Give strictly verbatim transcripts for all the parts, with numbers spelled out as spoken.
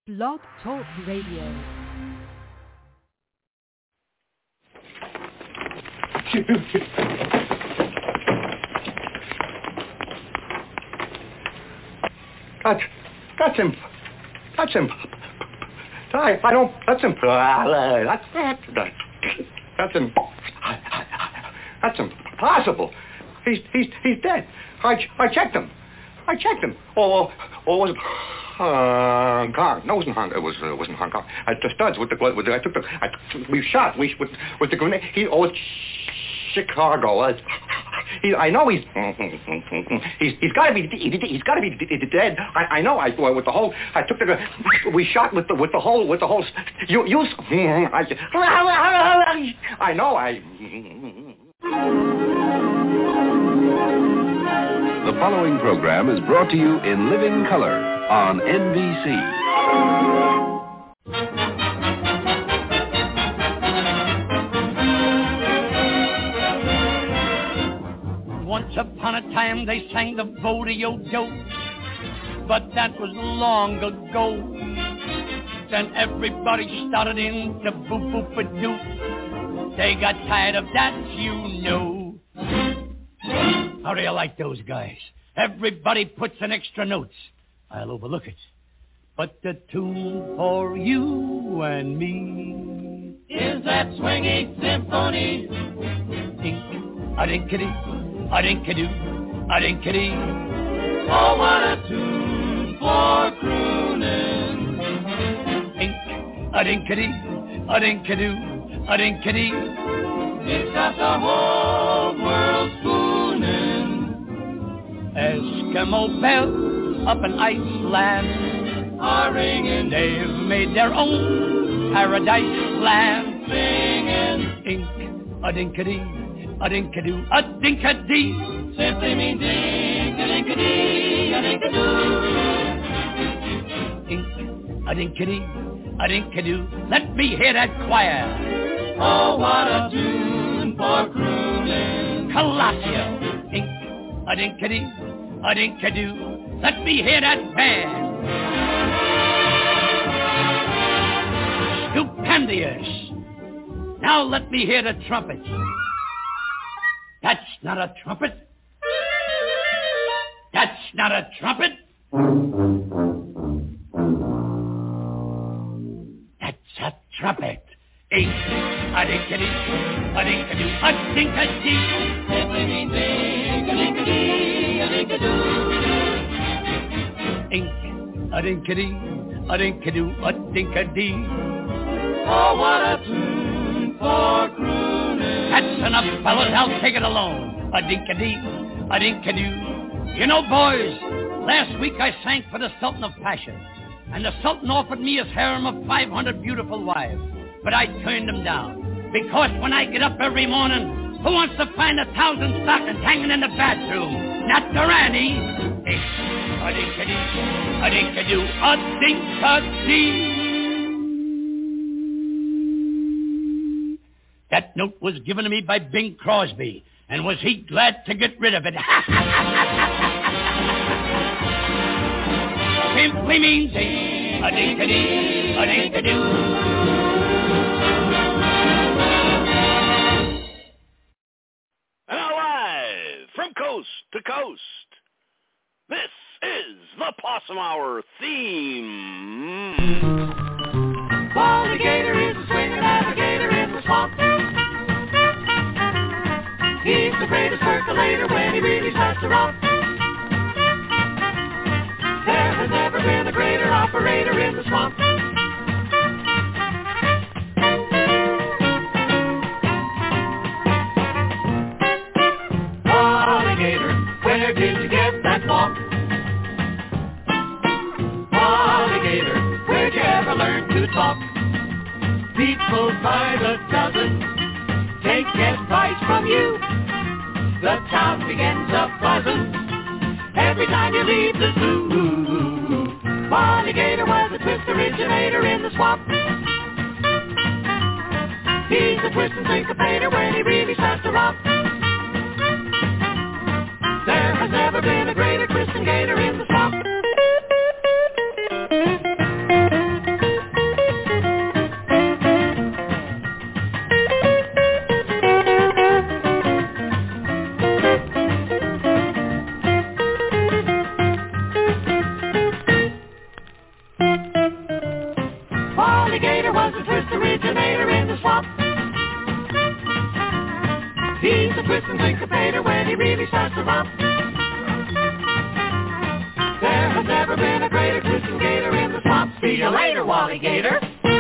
Blog Talk Radio. That's, that's him. That's him. I, I don't, that's him. That's, that's, that's him. That's impossible. He's, he's, he's dead. I, I checked him. I checked him. Or, or was it Hong Kong? No, it wasn't Hong. It was, uh, wasn't Hong Kong. I the studs with the, with the I took the, I, we shot. We with, with the grenade. He, oh, it's Chicago. Uh, he, I know he's, he's, he's got to be, he's got to be dead. I, I know. I, with the whole, I took the, we shot with the, with the whole, with the whole. You, you. I, I know. I. The following program is brought to you in living color on N B C. Once upon a time they sang the Vodeo-Do, but that was long ago. Then everybody started in to boop-boop-a-doo. They got tired of that, you know. How do you like those guys? Everybody puts in extra notes. I'll overlook it. But the tune for you and me is that swingy symphony. Dink-a-dink-a-dee, a-dink-a-doo, a-dink-a-dee. Oh, what a tune for crooning. Dink-a-dink-a-dee, a-dink-a-doo, a-dink-a-dee. It's got the whole world spooning. Eskimo bells up in Iceland are ringing. They've made their own paradise land. Singing. Ink, a-dink-a-dee, a-dink-a-doo, a-dink-a-dee. Simply means dink-a-dink-a-dee, a-dink-a-doo. Ink, a-dink-a-dee, a-dink-a-doo. Let me hear that choir. Oh, what a tune for crooning. Colosio. Ink, a-dink-a-dee, a-dink-a-doo. Let me hear that band. Stupendious. Now let me hear the trumpet. That's not a trumpet. That's not a trumpet. That's a trumpet. Ink, a-dink-a-dee, a-dink-a-doo, a-dink-a-dee. Simply means dink-a-dink-a-dee, a-dink-a-doo. Ink, a-dink-a-dee, a-dink-a-doo, a-dink-a-dee. Oh, what a tune for crooning. That's enough, fellas. I'll take it alone. A-dink-a-dee, a-dink-a-doo. You know, boys, last week I sang for the Sultan of Pasha, and the Sultan offered me his harem of five hundred beautiful wives. But I turned them down, because when I get up every morning, who wants to find a thousand stockings hanging in the bathroom? Not the Ranny. A-dink-a-dee, a-dink-a-doo, a-dink-a-dee. That note was given to me by Bing Crosby, and was he glad to get rid of it? Simply means a-dink-a-dee, a-dink-a-doo. From coast to coast, this is the Possum Hour theme. Alligator is a swinger navigator in the swamp. He's the greatest percolator when he really starts to romp. There has never been a greater operator in the swamp. Where did you get that walk? Alligator, where'd you ever learn to talk? People by the dozen take advice from you. The town begins a buzzing every time you leave the zoo. Alligator was a twist originator in the swamp. He's a twist and syncopator when he really starts to romp. There has never been a greater twist and gator in the swamp. was the twist originator in the swamp. He's a twist and syncopator when he really starts to romp. There has never been a greater twist and gator in the swamp. See you later, Wally Gator.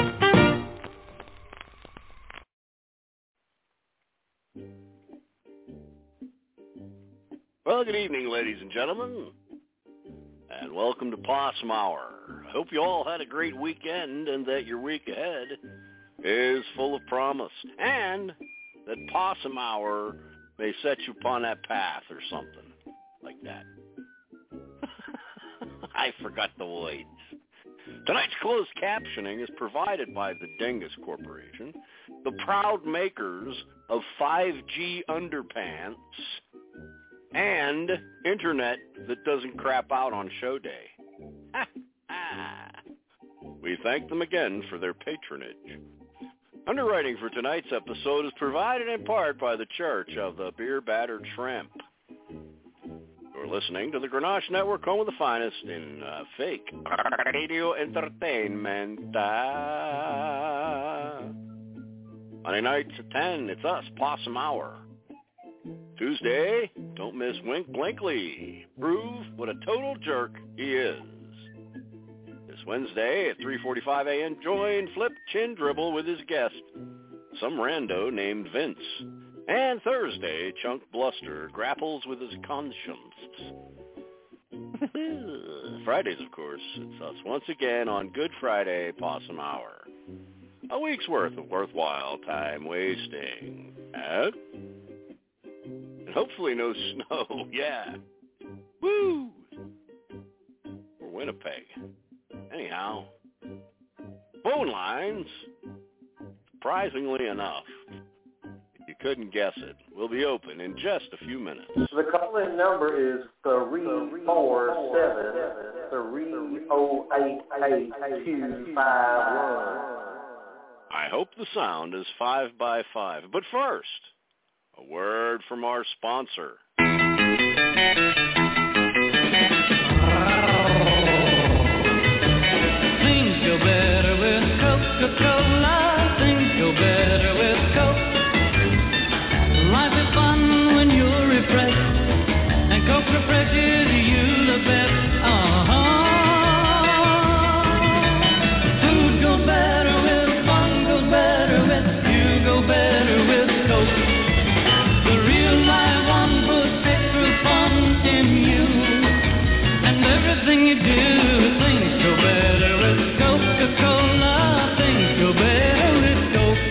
Well, good evening, ladies and gentlemen, and welcome to Possum Hour. I hope you all had a great weekend and that your week ahead is full of promise, and that Possum Hour may set you upon that path or something like that. I forgot the words. Tonight's closed captioning is provided by the Dingus Corporation, the proud makers of five G underpants, and internet that doesn't crap out on show day. We thank them again for their patronage. Underwriting for tonight's episode is provided in part by the Church of the Beer Battered Shrimp. You're listening to the Grenache Network, home of the finest in uh, fake radio entertainment. Uh, Monday nights at ten, it's us, Possum Hour. Tuesday, don't miss Wink Blinkley. Prove what a total jerk he is. This Wednesday at three forty-five a.m., join Flip Chin Dribble with his guest, some rando named Vince. And Thursday, Chunk Bluster grapples with his conscience. Fridays, of course, it's us once again on Good Friday Possum Hour. A week's worth of worthwhile time wasting. Eh? And hopefully no snow, yeah. Woo! For Winnipeg. Anyhow, phone lines, surprisingly enough, if you couldn't guess it, will be open in just a few minutes. The call-in number is three four seven, three oh eight, eight two five one. I hope the sound is five by five. But first, a word from our sponsor. Things go better with Coca-Cola. Things go better with Coke. Life is fun when you're refreshed, and Coke refreshes you the best. Uh-huh. Food goes better with fun, goes better with you, go better with Coke. The real life one puts extra fun in you, and everything you do, things go better with Coca-Cola. Things go better with Coke.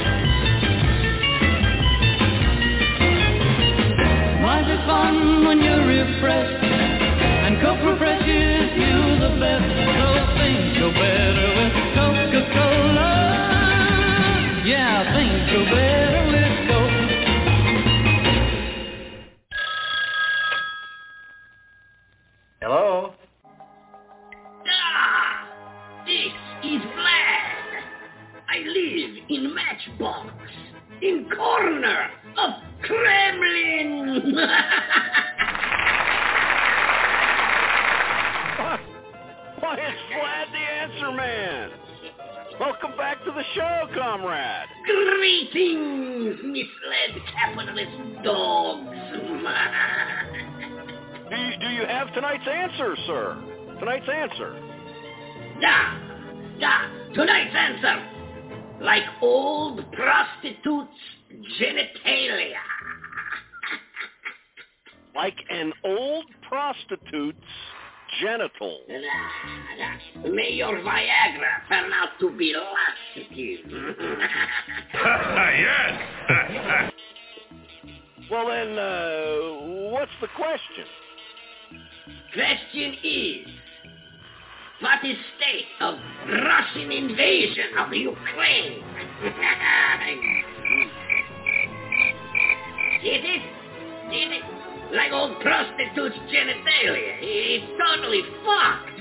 Life is fun when you're refreshed, and Coke refreshes you the best. So things go better with Coca-Cola. Yeah, things go better with Coke. Hello? Ah, this is Vlad. I live in Matchbox, in corner of Kremlin. Why, it's Vlad the Answer Man. Welcome back to the show, comrade. Greetings, misled capitalist dogs. Do you, do you have tonight's answer, sir? Tonight's answer. Da, da, tonight's answer. Like old prostitutes' genitalia. Like an old prostitute's genitals. May your Viagra turn out to be laxative. Yes. Well then, uh, what's the question? Question is, what is state of Russian invasion of Ukraine? Did it? Did it? Like old prostitute's genitalia. It's totally fucked.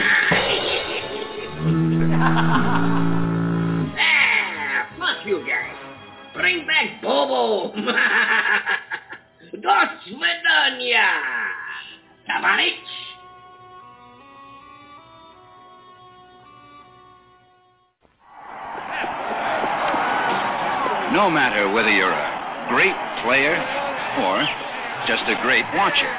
Ah, fuck you guys. Bring back Bobo. До свидания, товарищ. No matter whether you're a great player or just a great watcher.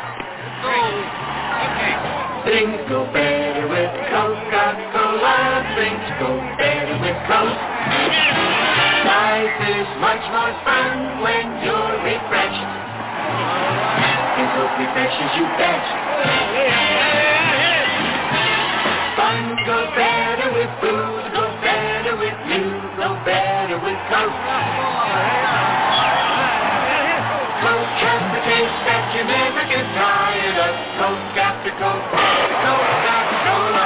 Things go better with Coca-Cola. Things go better with Coke. Life is much more fun when you're refreshed. And Coke refreshes you best. Fun goes better with booze, goes better with you, goes better with Coke. Coke has the taste that you never get tired of. Coke after Coke, Coca-Cola.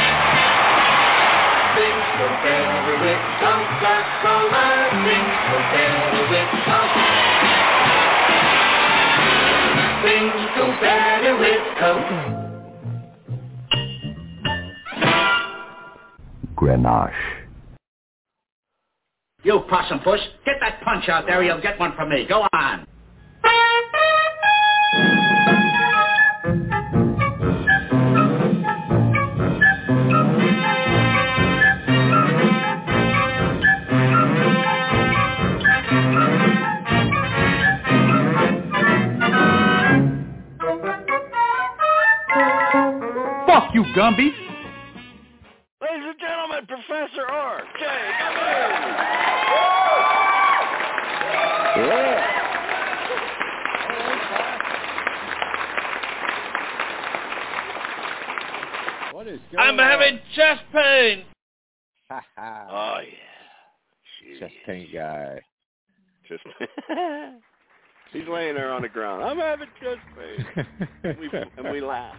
Things go better with Coca-Cola. Things go better with Coke. Things go better with Coke. Grenache. You possum puss, get that punch out there or you'll get one from me. Go on. Fuck you, Gumby. Ladies and gentlemen, Professor R J Yeah. What is going I'm on? having chest pain. Ha ha. Oh, yeah. Jeez. Chest pain guy. Just he's laying there on the ground. I'm having chest pain. and, we, and we laugh.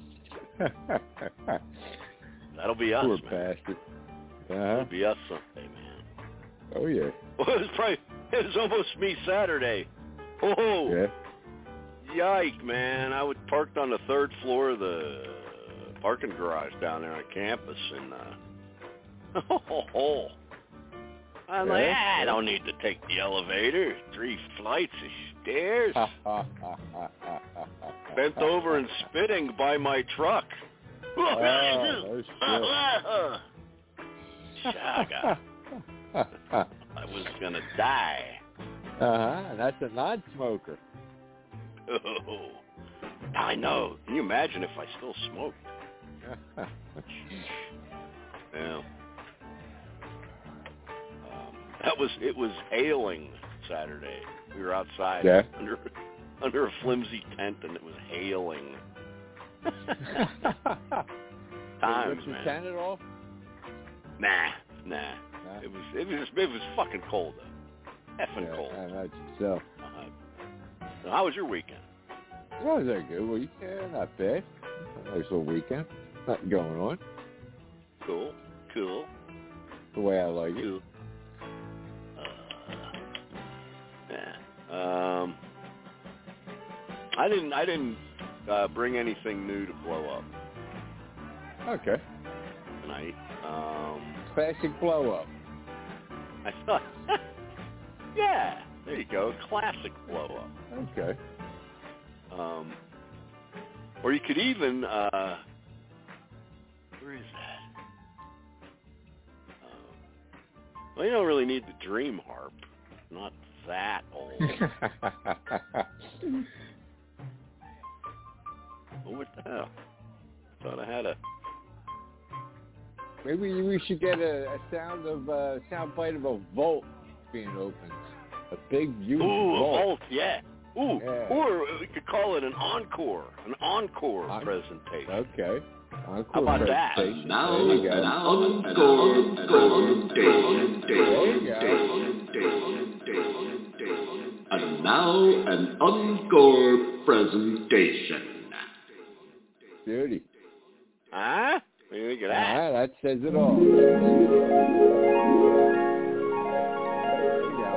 That'll be us, Poor man. bastard. Uh-huh. That'll be us someday, man. Oh, yeah. Well, it was probably, it was almost me Saturday. Oh, Yeah. yike, man. I was parked on the third floor of the parking garage down there on campus, and, uh, oh, I'm like, Yeah? ah, I don't need to take the elevator. Three flights of stairs. Bent over and spitting by my truck. Oh, no Shaga. I was going to die. Uh-huh. That's a non-smoker. Oh, I know. Can you imagine if I still smoked? Yeah. Um, that was, it was hailing Saturday. We were outside Yeah. under under a flimsy tent, and it was hailing. Times, Did you man. tent it off? Nah, nah. Nah. It was it was it was fucking cold though. Effing Yeah, cold. I imagine so. Uh, so how was your weekend? Well, it was a good weekend. Not bad. A nice little weekend. Nothing going on. Cool, cool, The way I like it. cool. Uh, yeah. Um, I didn't I didn't uh, bring anything new to blow up Okay. tonight. Um, Classic blow up. I thought, yeah, there you go, classic blow up. Okay. Um, or you could even, uh, where is that? Um, well, you don't really need the dream harp. Not that old. Oh, what the hell? Thought I had a. Maybe we should get a, a sound of uh, sound bite of a vault being opened. A big, huge Ooh, a vault. vault, yeah. Ooh, Yeah. or we could call it an encore, an encore On- presentation. Okay. Encore How about that? presentation. Now, There you go. an encore presentation. There you And now, an encore presentation. Beauty. Huh? What do you think of that? Ah, that says it all. There you go.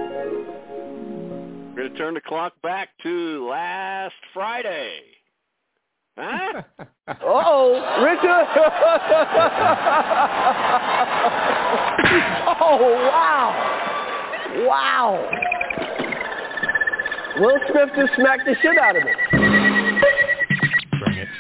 We're going to turn the clock back to last Friday. Huh? Uh-oh, Richard! Oh, wow! Wow! Will Smith just smacked the shit out of me. Bring it.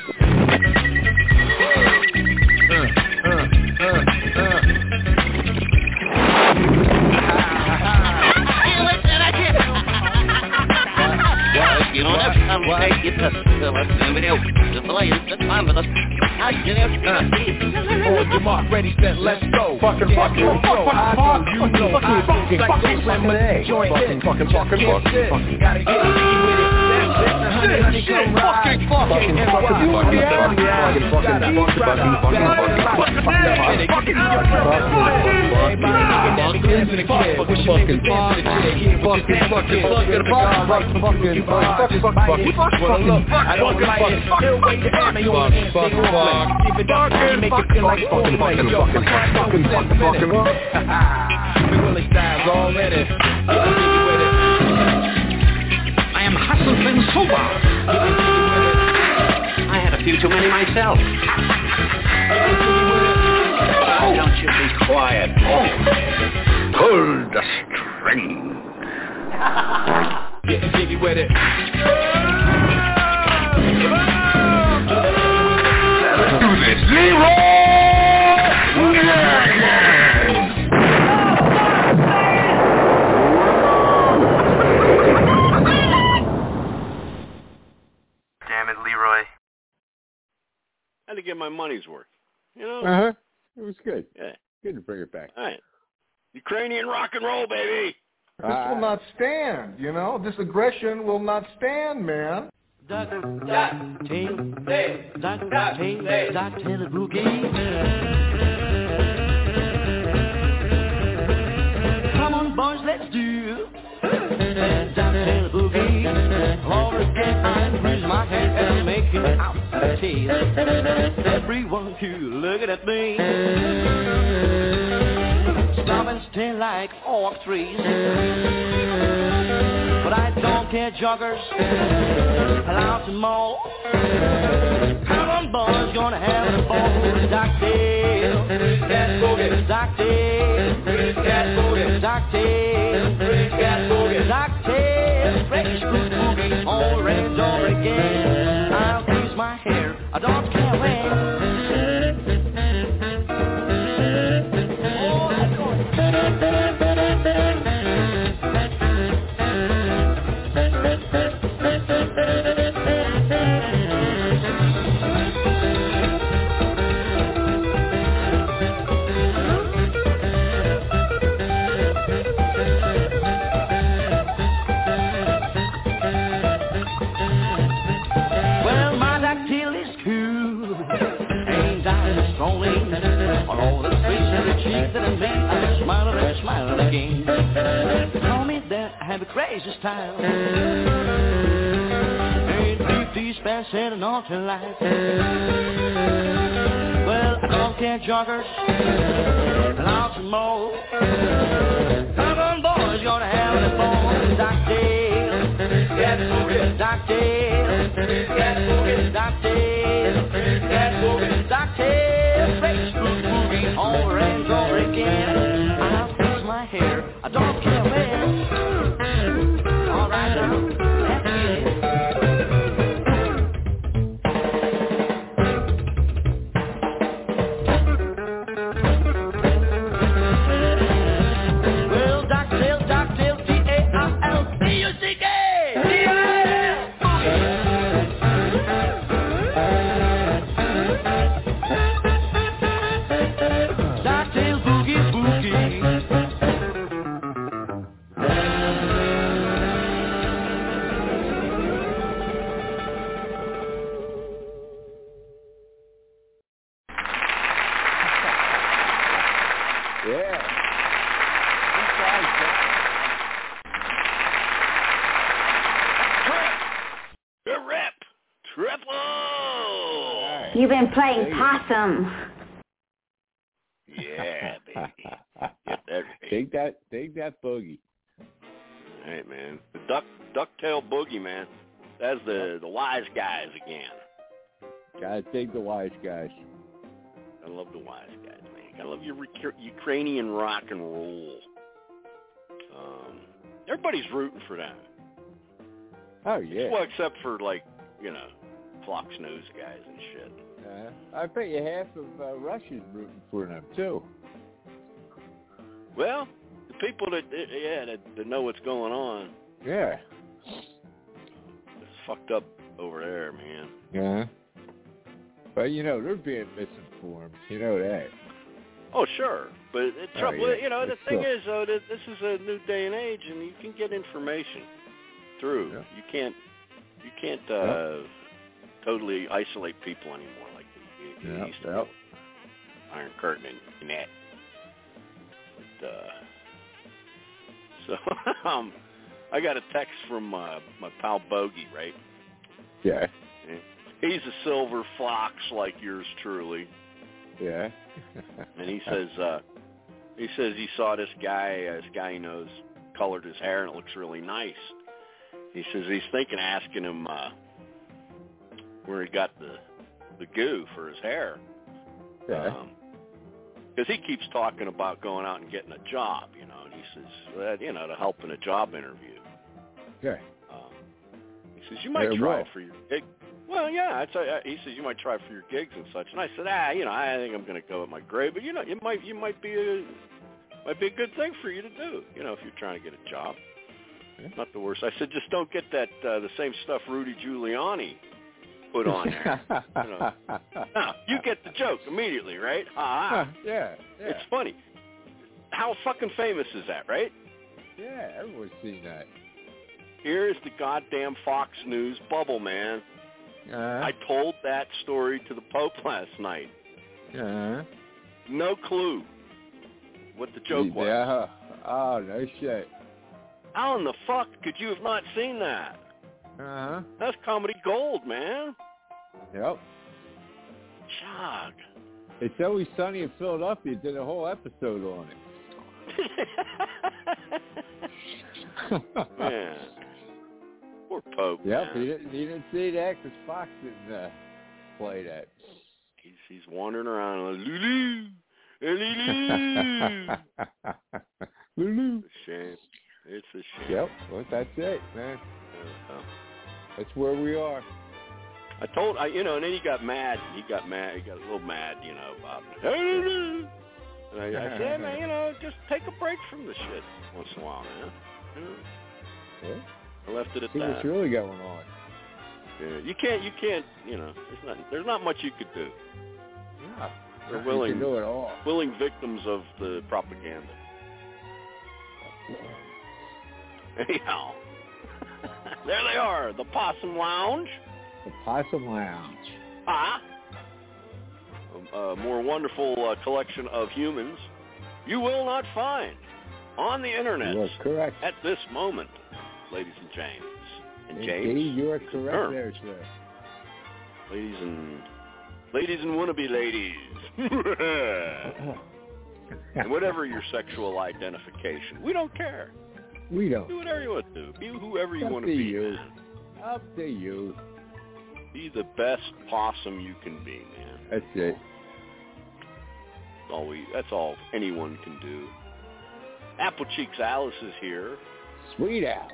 ready, set, let's go. Fucking, fucking, fucking, fucking, you know, fucking, fucking, fucking, fucking, A. joint Fucking, fucking, fucking, fucking, fucking. Gotta get jiggy with it. That's it. Now, honey, honey, come ride. Fucking, fucking, fucking, fucking, fucking, fucking, fucking, fucking, fucking, fucking, I am hustled and sober. I had a few too many myself. Oh, don't you be quiet. Oh. Pull the string. Getting jiggy with it. Let's do this. Leroy! Damn it, Leroy. I had to get my money's worth. You know? Uh-huh. It was good. Yeah. Good to bring it back. All right. Ukrainian rock and roll, baby. This uh, will not stand, you know? This aggression will not stand, man. Duck, duck, tail, duck, duck, tail, duck, tail, boogie. Come on, boys, let's do duck, tail, boogie. All again, I raise my hand and make it out the tail. Everyone to looking at me. Stop and stand like oak trees. But I don't care, joggers. Allow some more. Come on, boys, gonna have a ball. Doc Dale, cat boogie. Doc Dale, cat boogie. Doc Dale, cat boogie. Doc Dale, fresh fruit boogie. All rains all again. I'll freeze my hair. I don't care when. Have a crazy style. Ain't beat these fast and all to life. Well, I don't care, joggers. Lots of more. Come on, boys, gonna have the ball. Doc Dale, cat boogie. Doc Dale, cat boogie. Doc Dale, cat boogie. Doc Dale, fresh fruit boogie. All rains over again. I'll fix my hair. I don't care where. All right now, let's get it. Well, Doc Dale, Doc Dale, D A R L B U C K. D A R L. Doc Dale, boogie, boogie. You've been playing possum. Yeah, baby. Get that, take that, take that boogie. All right, man. The duck, ducktail boogie, man. That's the the wise guys again. Gotta take the wise guys. I love the wise guys, man. I love your Ukrainian rock and roll. Um, everybody's rooting for them. Oh yeah. Well, except for like you know, Fox News guys and shit. Uh, I bet you half of uh, Russia's rooting for them too. Well, the people that yeah that, that know what's going on. Yeah. It's fucked up over there, man. Yeah. But you know they're being misinformed. You know that. Oh, sure. But the trouble, oh, yeah. you know, the It's thing cool. is, though, that this is a new day and age, and you can get information through. Yeah. You can't, you can't uh, yep. totally isolate people anymore like you, you Yep. used to. Yep. Iron Curtain and, and that. But, uh, so, um, I got a text from uh, my pal Bogey, right? Yeah. He's a silver fox like yours truly. Yeah. And he says, uh, he says he saw this guy, uh, this guy he knows, colored his hair and it looks really nice. He says he's thinking of asking him uh, where he got the the goo for his hair. Yeah. Um, because he keeps talking about going out and getting a job, you know, and he says, well, you know, to help in a job interview. Yeah. Um, he says, you might Yeah, try well. it for your gig. Well, yeah, I'd say, uh, he says, you might try it for your gigs and such. And I said, ah, you know, I think I'm going to go with my grade, but, you know, it might, you might be a, might be a good thing for you to do, you know, if you're trying to get a job. Yeah. Not the worst. I said, just don't get that, uh, the same stuff Rudy Giuliani put on there. you know. No, you get the joke immediately, right? Ah, yeah, yeah. It's funny. How fucking famous is that, right? Yeah, everyone's seen that. Here's the goddamn Fox News bubble, man. Uh, I told that story to the Pope last night. uh, No clue what the joke was. Yeah. Oh, no shit. How in the fuck could you have not seen that? Uh-huh. That's comedy gold, man. Yep. Shock. It's Always Sunny in Philadelphia did a whole episode on it. Man. Poor Pope, Yep, man. he didn't, he didn't see that because Fox didn't uh, play that. He's, he's wandering around like, Lulu, Lulu. Lulu. It's a shame. It's a shame. Yep, well, that's it, man. Uh, That's where we are. I told, I, you know, and then he got mad. He got mad. He got a little mad, you know, about it. And I, I said, man, you know, just take a break from the shit once in a while, man. You know? Yeah. I left it at See that. what's really going on. Yeah, you can't, you can't, you know, there's not, there's not much you could do. Yeah. They're You willing, can do it all. willing victims of the propaganda. Anyhow, there they are, the Possum Lounge. The Possum Lounge. Ah, a, a more wonderful uh, collection of humans you will not find on the internet. You are correct. At this moment, ladies and James. And James. Indeed, you are is a correct term. there, sir. Ladies and ladies and wannabe ladies. And whatever your sexual identification, we don't care. We don't. Do whatever you want to do. Be whoever you Up want to to be. you. Man. Up to you. Be the best possum you can be, man. That's it. That's all we. That's all anyone can do. Apple Cheeks Alice is here. Sweet Alice.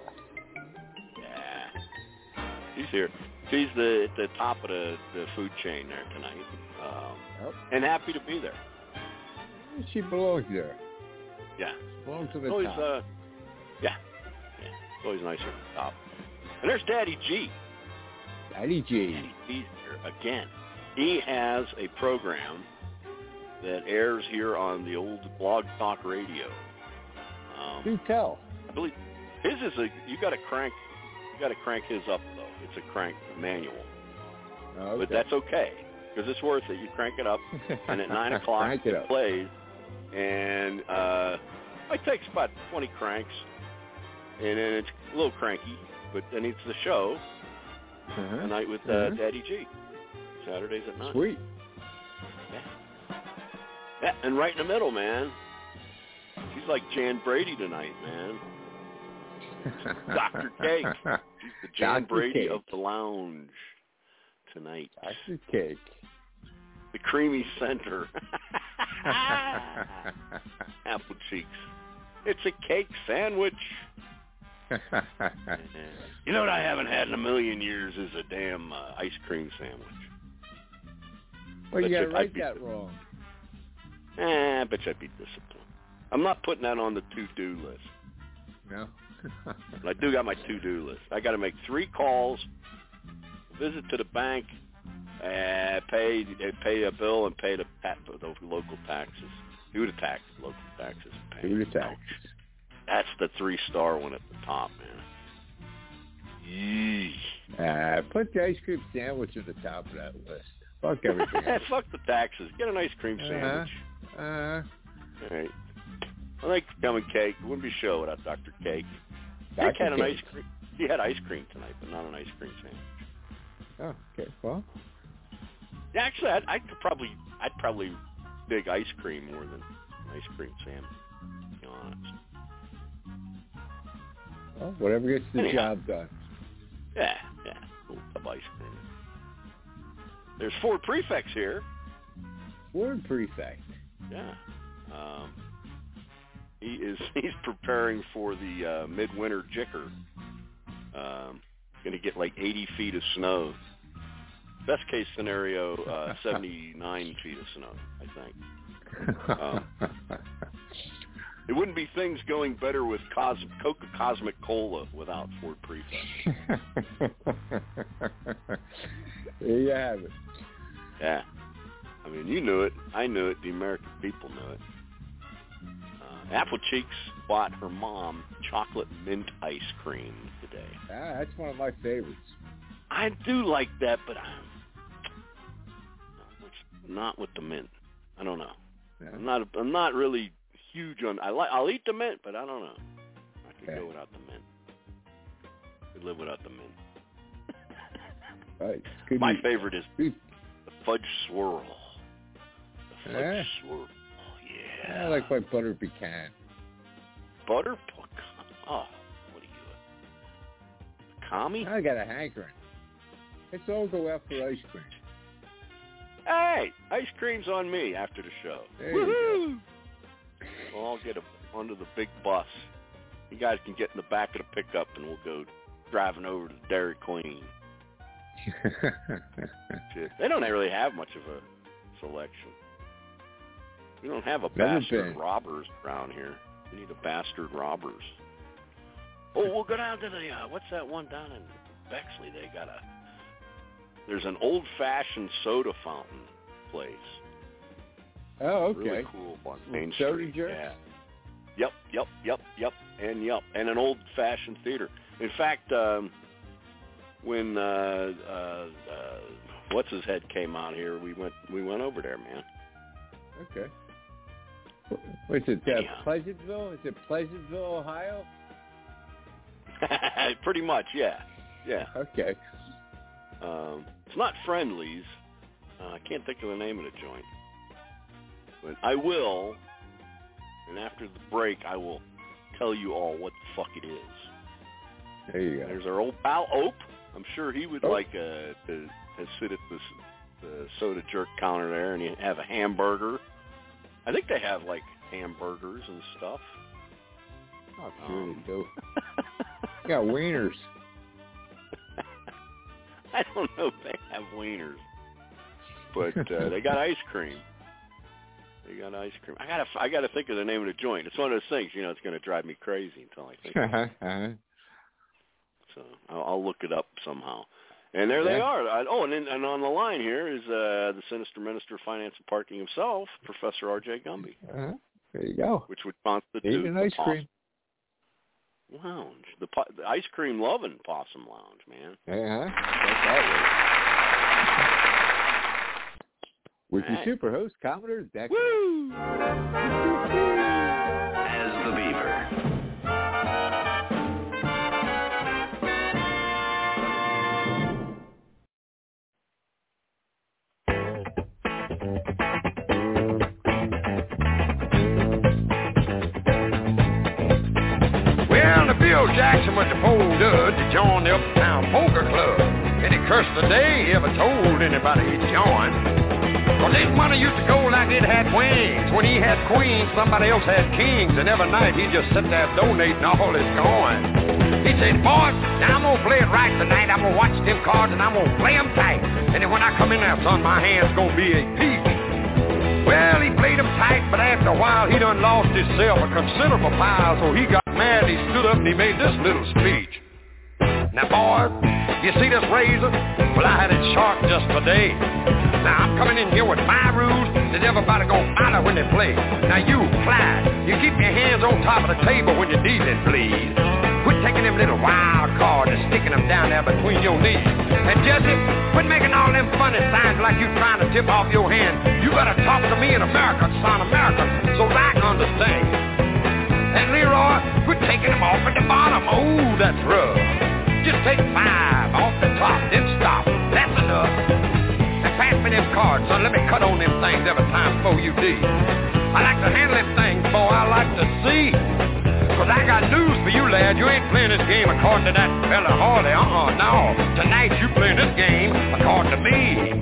Yeah, she's here. She's the at the top of the, the food chain there tonight, um, Yep. and happy to be there. She belongs there. Yeah, Belongs to the always. top. Uh, yeah, yeah. It's always nicer at the top. And there's Daddy G. Daddy G. Daddy G's here again. He has a program that airs here on the old Blog Talk Radio. Um, Do tell. I believe his is a. You got to crank. You got to crank his up though. It's a crank manual, Oh, okay. but that's okay because it's worth it. You crank it up, and at nine o'clock Crank it it up. plays, and uh, it takes about twenty cranks, and then it's a little cranky, but then it's the show Uh-huh. tonight with uh, Uh-huh. Daddy G. Saturdays at nine. Sweet. Yeah. Yeah, and right in the middle, man. She's like Jan Brady tonight, man. Doctor Cake. She's the Jan Doctor Brady Cake. of the lounge tonight. Doctor Cake. The creamy center. Apple Cheeks. It's a cake sandwich. You know what I haven't had in a million years is a damn uh, ice cream sandwich. Well, you Bet got you to I'd write be- that wrong. Eh, I bet you I'd be disciplined. I'm not putting that on the to-do list. No. But I do got my to-do list. I got to make three calls, visit to the bank, uh, pay uh, pay a bill, and pay the, the local taxes. Due to tax, local taxes. Due to taxes. That's the three-star one at the top, man. Yee. Uh, put the ice cream sandwich at the top of that list. Fuck everything else. Fuck the taxes. Get an ice cream sandwich. Uh-huh. Uh-huh. All right. I like gum and cake. It wouldn't be a show without Doctor Cake. Doctor Cake had an Cake. ice cream. He had ice cream tonight, but not an ice cream sandwich. Oh, okay. Well, yeah, actually, I'd, I'd probably, I'd probably dig ice cream more than ice cream sandwich. To be honest. well, whatever gets the Anyhow. job done. Yeah, yeah, a little tub ice cream. There's Ford Prefects here. Ford Prefect. Yeah. Um, he is he's preparing for the uh, midwinter jicker. Um, going to get like eighty feet of snow. Best case scenario, uh, seventy-nine feet of snow, I think. Um, it wouldn't be things going better with Cos- Coca Cosmic Cola without Ford Prefect. There you have it. Yeah. I mean, you knew it. I knew it. The American people knew it. Uh, Apple Cheeks bought her mom chocolate mint ice cream today. Ah, that's one of my favorites. I do like that, but I'm not with the mint. I don't know. Yeah. I'm not. I'm not really huge on. I like. I'll eat the mint, but I don't know. I could Okay. go without the mint. Could live without the mint. Right. Good My eat. favorite is Good. the fudge swirl. The fudge Yeah. swirl. Oh yeah. I like my butter pecan. Butter pecan. Oh, what are you? A commie? I got a hankering. Let's all go out for ice cream. Hey, ice cream's on me after the show. There you Woohoo! We'll all get a, onto the big bus. You guys can get in the back of the pickup, and we'll go driving over to Dairy Queen. Shit. They don't really have much of a selection. We don't have a Never bastard been. robbers around here. We need a bastard robbers. Oh, we'll go down to the, uh, what's that one down in Bexley? They got a, there's an old-fashioned soda fountain place. Oh, okay. Really cool on Main Soda Street. jerks? Yeah. Yep, yep, yep, yep, and yep, and an old-fashioned theater. In fact, um, when uh, uh, uh, what's his head came out here, we went we went over there, man. Okay. What's it? Uh, Anyhow. Pleasantville? Is it Pleasantville, Ohio? Pretty much, yeah, yeah. Okay. Um, it's not Friendly's. Uh, I can't think of the name of the joint, but I will. And after the break, I will tell you all what the fuck it is. There you go. There's our old pal Ope. I'm sure he would Ope. like uh, to, to sit at this the soda jerk counter there and you have a hamburger. I think they have like hamburgers and stuff. Oh, sure Um, they do. You got wieners. I don't know if they have wieners, but uh, they got ice cream. They got ice cream. I gotta, I gotta think of the name of the joint. It's one of those things, you know, it's gonna drive me crazy until I think. of it. uh-huh. So I'll, I'll look it up somehow. And there they Yeah. are. I, oh, and, then, and on the line here is uh, the Sinister Minister of Finance and Parking himself, Professor R J Gumby, Uh-huh. There you go. which would constitute Eat an the ice Possum cream. Lounge, the, po- the ice cream loving Possum Lounge, man. Uh-huh. That's that With All your right. super host, Commodore Decker. Woo! As the Beaver. Well, the Bill Jackson went to Pole Dud to join the Uptown Poker Club. And he cursed the day he ever told anybody he'd join. Cause his money used to go like it had wings. When he had queens, somebody else had kings. And every night he'd just sit there donating all his coin. He said, boys, now I'm gonna play it right tonight. I'm gonna watch them cards and I'm gonna play them tight. And then when I come in there, son, my hand's gonna be a peach. Well, he played him tight, but after a while, he done lost himself a considerable pile, so he got mad, he stood up and he made this little speech. Now, boys, you see this razor? Well, I had it sharp just today. Now, I'm coming in here with my rules that everybody gonna follow when they play. Now, you, Clyde, you keep your hands on top of the table when you're dealing, please. Quit taking them little wild cards and sticking them down there between your knees. And Jesse, quit making all them funny signs like you trying to tip off your hand. You better talk to me in American, son, American, so I can understand. And Leroy, quit taking them off at the bottom. Oh, that's rough. Just take five off the top, then stop. That's enough. And pass me them cards, son. Let me cut on them things every time before you do. I like to handle them things, boy. I like to see. Cause I got news for you, lad. You ain't playing this game according to that fella Harley. Uh-uh, no. Tonight you playing this game according to me.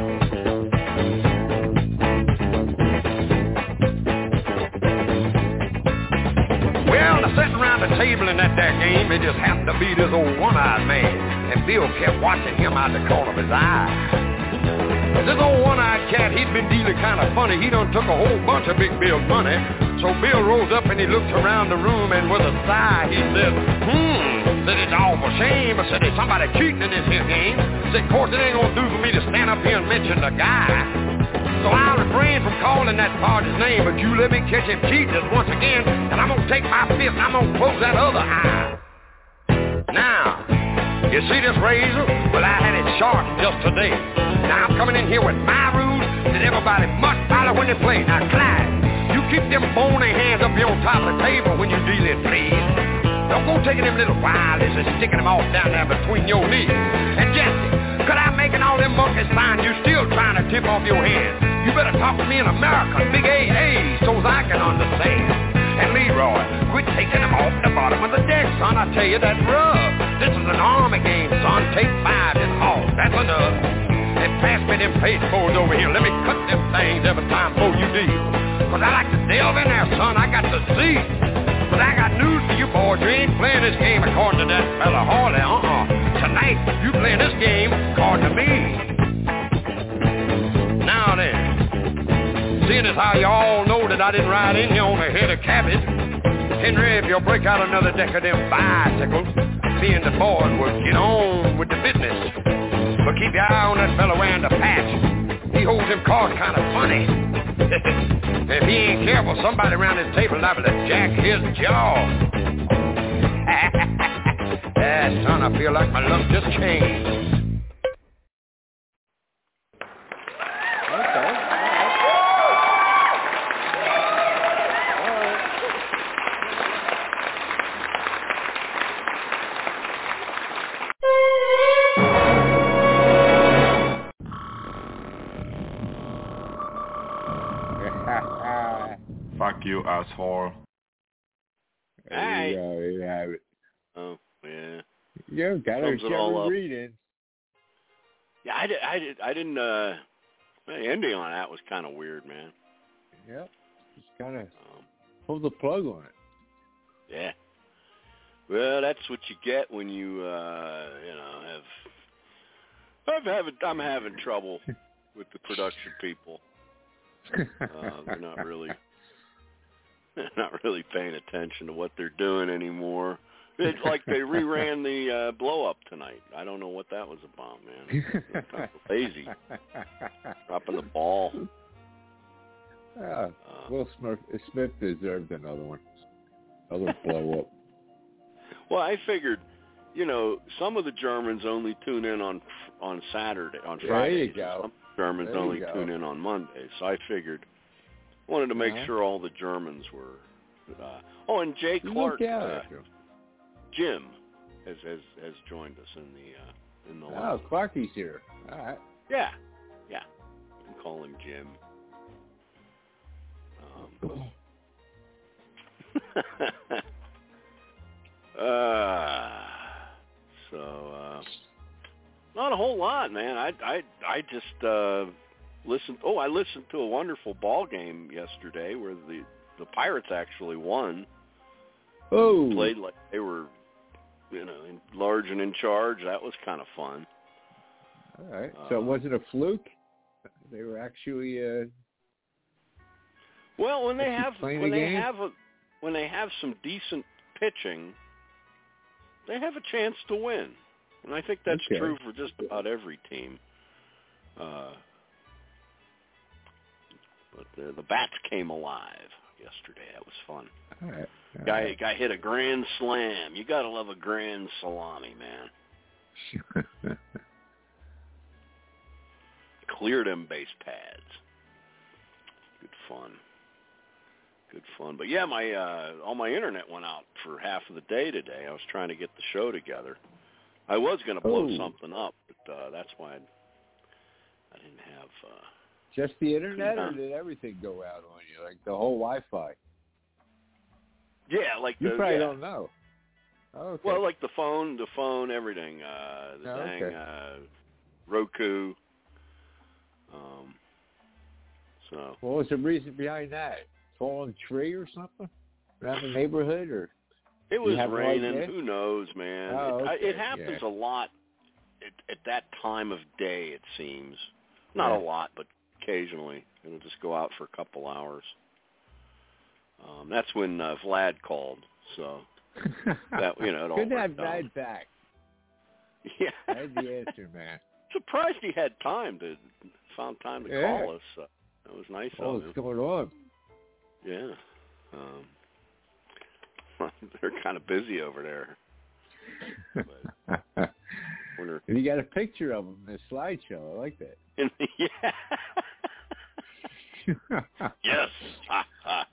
Well, they're sitting around the table in that there game. It just happened to be this old one-eyed man. And Bill kept watching him out the corner of his eye. This old one-eyed cat, he'd been dealing kind of funny. He done took a whole bunch of Big Bill's money. So Bill rose up and he looked around the room and with a sigh he said, hmm, said it's awful shame. I said there's somebody cheating in this here game. Said, of course it ain't gonna do for me to stand up here and mention the guy. So I'll refrain from calling that party's name, but you let me catch him cheating once again, and I'm gonna take my fist and I'm gonna close that other eye. Now, you see this razor? Well, I had it sharp just today. Now I'm coming in here with my rules that everybody must follow when they play. Now, Clyde, you keep them bony hands up here on top of the table when you deal it, please. Don't go taking them little wildies and sticking them off down there between your knees. And Jesse, could I making all them monkey signs you still trying to tip off your hands? You better talk to me in American, big A A, so I can understand. And Leroy, quit taking them off the bottom of the deck, son. I tell you, that's rough. This is an army game, son. Take five and haul. That's enough. And pass me them pagefolds over here. Let me cut them things every time before you deal. Cause I like to delve in there, son. I got to see. But I got news for you, boys. You ain't playing this game according to that fella Harley. Uh-uh. Tonight, you playing this game according to me. Now then, seeing as how you all know that I didn't ride in here on a head of cabbage, Henry, if you'll break out another deck of them bicycles, me and the boys will get on with the business. But keep your eye on that fella wearing the patch. He holds them cards kind of funny. If he ain't careful, somebody around his table liable to jack his jaw. Yeah, son, I feel like my luck just changed. Fuck you, asshole. There you go. You have it. Oh, yeah. You got to get a reading. Yeah, I, did, I, did, I didn't, uh, the ending on that was kind of weird, man. Yep. Just kind of um, pull the plug on it. Yeah. Well, that's what you get when you, uh, you know, have, I'm having, I'm having trouble with the production people. Uh, they're not really, not really paying attention to what they're doing anymore. It's like they reran the uh, blow up tonight. I don't know what that was about, man. They're kind of lazy, dropping the ball. Uh, uh, Will Smith, Smith deserved another one, another blow up. Well, I figured, you know, some of the Germans only tune in on on Saturday, on Friday. There you go. Some Germans there only tune in on Monday. So I figured, wanted to make uh-huh. sure all the Germans were. Uh, oh, and Jay Clark, uh, Jim, has, has has joined us in the uh, in the. Oh, Clarky's here. All right. Yeah, yeah. You can call him Jim. Um, uh, so uh, not a whole lot, man. I I I just uh, listened. Oh, I listened to a wonderful ball game yesterday where the the Pirates actually won. Oh, played like they were, you know, in, large and in charge. That was kind of fun. All right. So uh, it wasn't a fluke. They were actually. Uh, well, when they have when the they game? have a, when they have some decent pitching, they have a chance to win. And I think that's okay. true for just about every team. Uh, But uh, the bats came alive yesterday. That was fun. All right. All Guy right. guy hit a grand slam. You got to love a grand salami, man. Cleared them base pads. Good fun. Good fun. But yeah, my uh, all my internet went out for half of the day today. I was trying to get the show together. I was going to blow Oh. something up, but uh, that's why I, I didn't have. Uh, Just the internet, or Yeah. did everything go out on you, like the whole Wi-Fi? yeah, like You the probably yeah. don't know. Oh, okay. Well, like the phone, the phone, everything. Uh, the Oh, dang okay. uh, Roku. Um, so What was the reason behind that? Fallen tree or something around the neighborhood, or it was you have no raining. idea? Who knows, man? Oh, it, I, okay, it happens yeah. a lot at, at that time of day. It seems not Yeah. a lot, but occasionally it'll just go out for a couple hours. Um, that's when uh, Vlad called. So that you know, it all good to have worked out. Vlad back. Yeah, I had the answer, man. surprised he had time to found time to Yeah. call us. Uh, that was nice Oh, of him. what's going on? Yeah. Um, they're kind of busy over there. But wonder, And you got a picture of him in the slideshow. I like that. yeah. Yes. Ha, ha.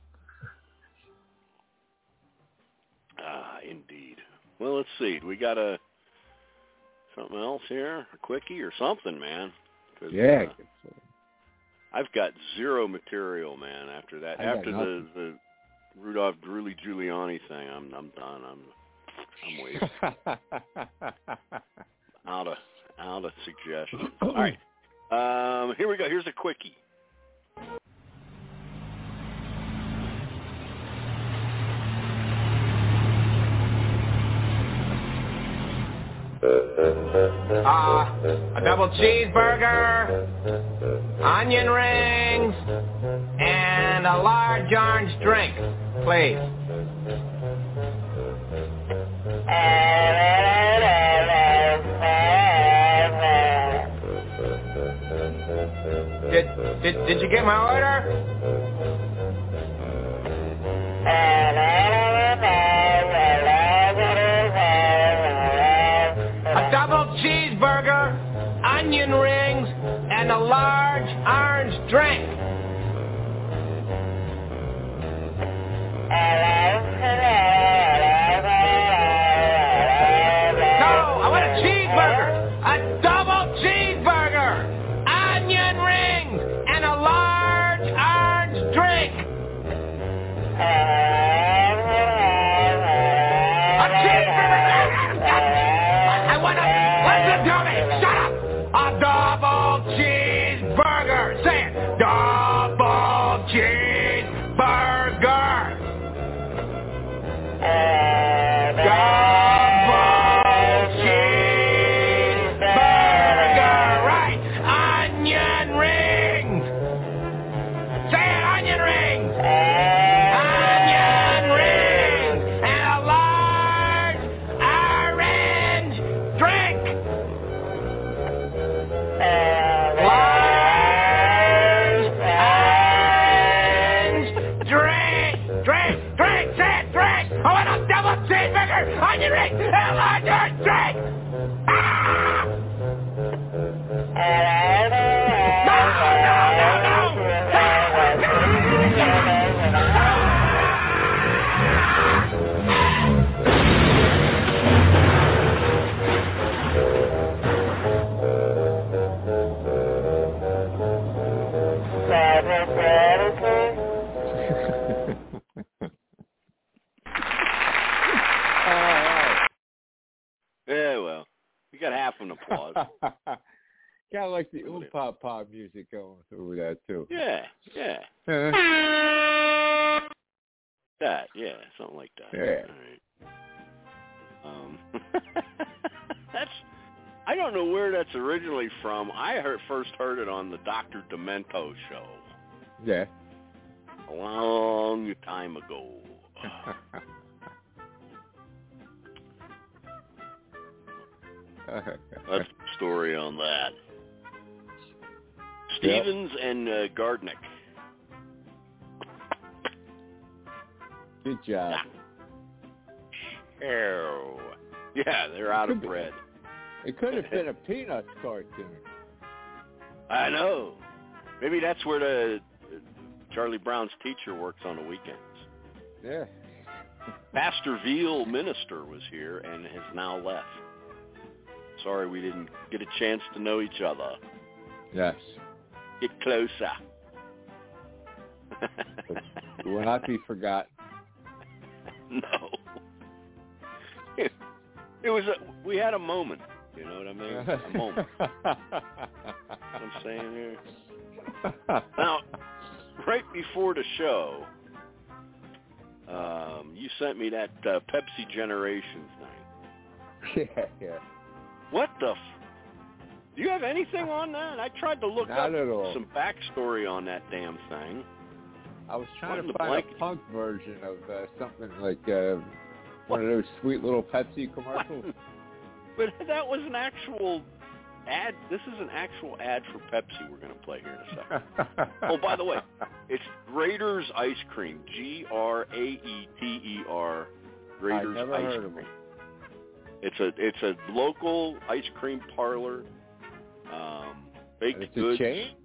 Ah, indeed. Well, let's see. Do we got a something else here? A quickie or something, man? 'Cause, Yeah. uh, I've got zero material, man. After that, I got after the, nothing. the Rudolph Drooly Giuliani thing, I'm I'm done. I'm I'm wasted. out of out of suggestions. All right. Um, here we go. Here's a quickie. Uh, a double cheeseburger, onion rings, and a large orange drink, please. Did, did, did you get my order? A double cheeseburger, onion rings, and a large orange drink. No, I want a cheeseburger. A double cheeseburger, onion rings, and a large orange drink. A cheeseburger. I want to listen to me. Shut up. A double cheeseburger. Say it. Double cheeseburger. Double cheeseburger. Right. Onion rings. Say it. Onion rings. Onion rings. And a large orange drink. Large orange drink. Drink. Drink. Say it. Drink. I want a double cheeseburger, onion rings, and a large orange drink. Ah! Yeah, well, we got half an applause. Kind of like the oom pop pop music going through that too. Yeah, yeah. Uh, That, yeah, something like that. Yeah. All right. Um, that's. I don't know where that's originally from. I heard first heard it on the Doctor Demento show yeah. a long time ago. That's the story on that. Stevens and uh, Gardnick. Good job. Oh. Yeah, they're out of bread. It could have been a Peanuts cartoon. I know. Maybe that's where the uh, Charlie Brown's teacher works on the weekends. Yeah. Pastor Veal Minister was here and has now left. Sorry we didn't get a chance to know each other. Yes. Get closer. It will not be forgotten. No. It, it was a, we had a moment, you know what I mean? A moment. What I'm saying here. Now, right before the show, um, you sent me that uh, Pepsi Generation thing. Yeah, yeah. What the f- Do you have anything on that? I tried to look Not up at all. some backstory on that damn thing. I was trying What in to the find blanket? a punk version of uh, something like uh, one of those sweet little Pepsi commercials. But that was an actual ad. This is an actual ad for Pepsi we're going to play here in a second. Oh, by the way, it's Grader's Ice Cream. G R A E T E R. Grader's I've never Ice heard of Cream. it. It's a it's a local ice cream parlor. Um, baked It's goods. a chain?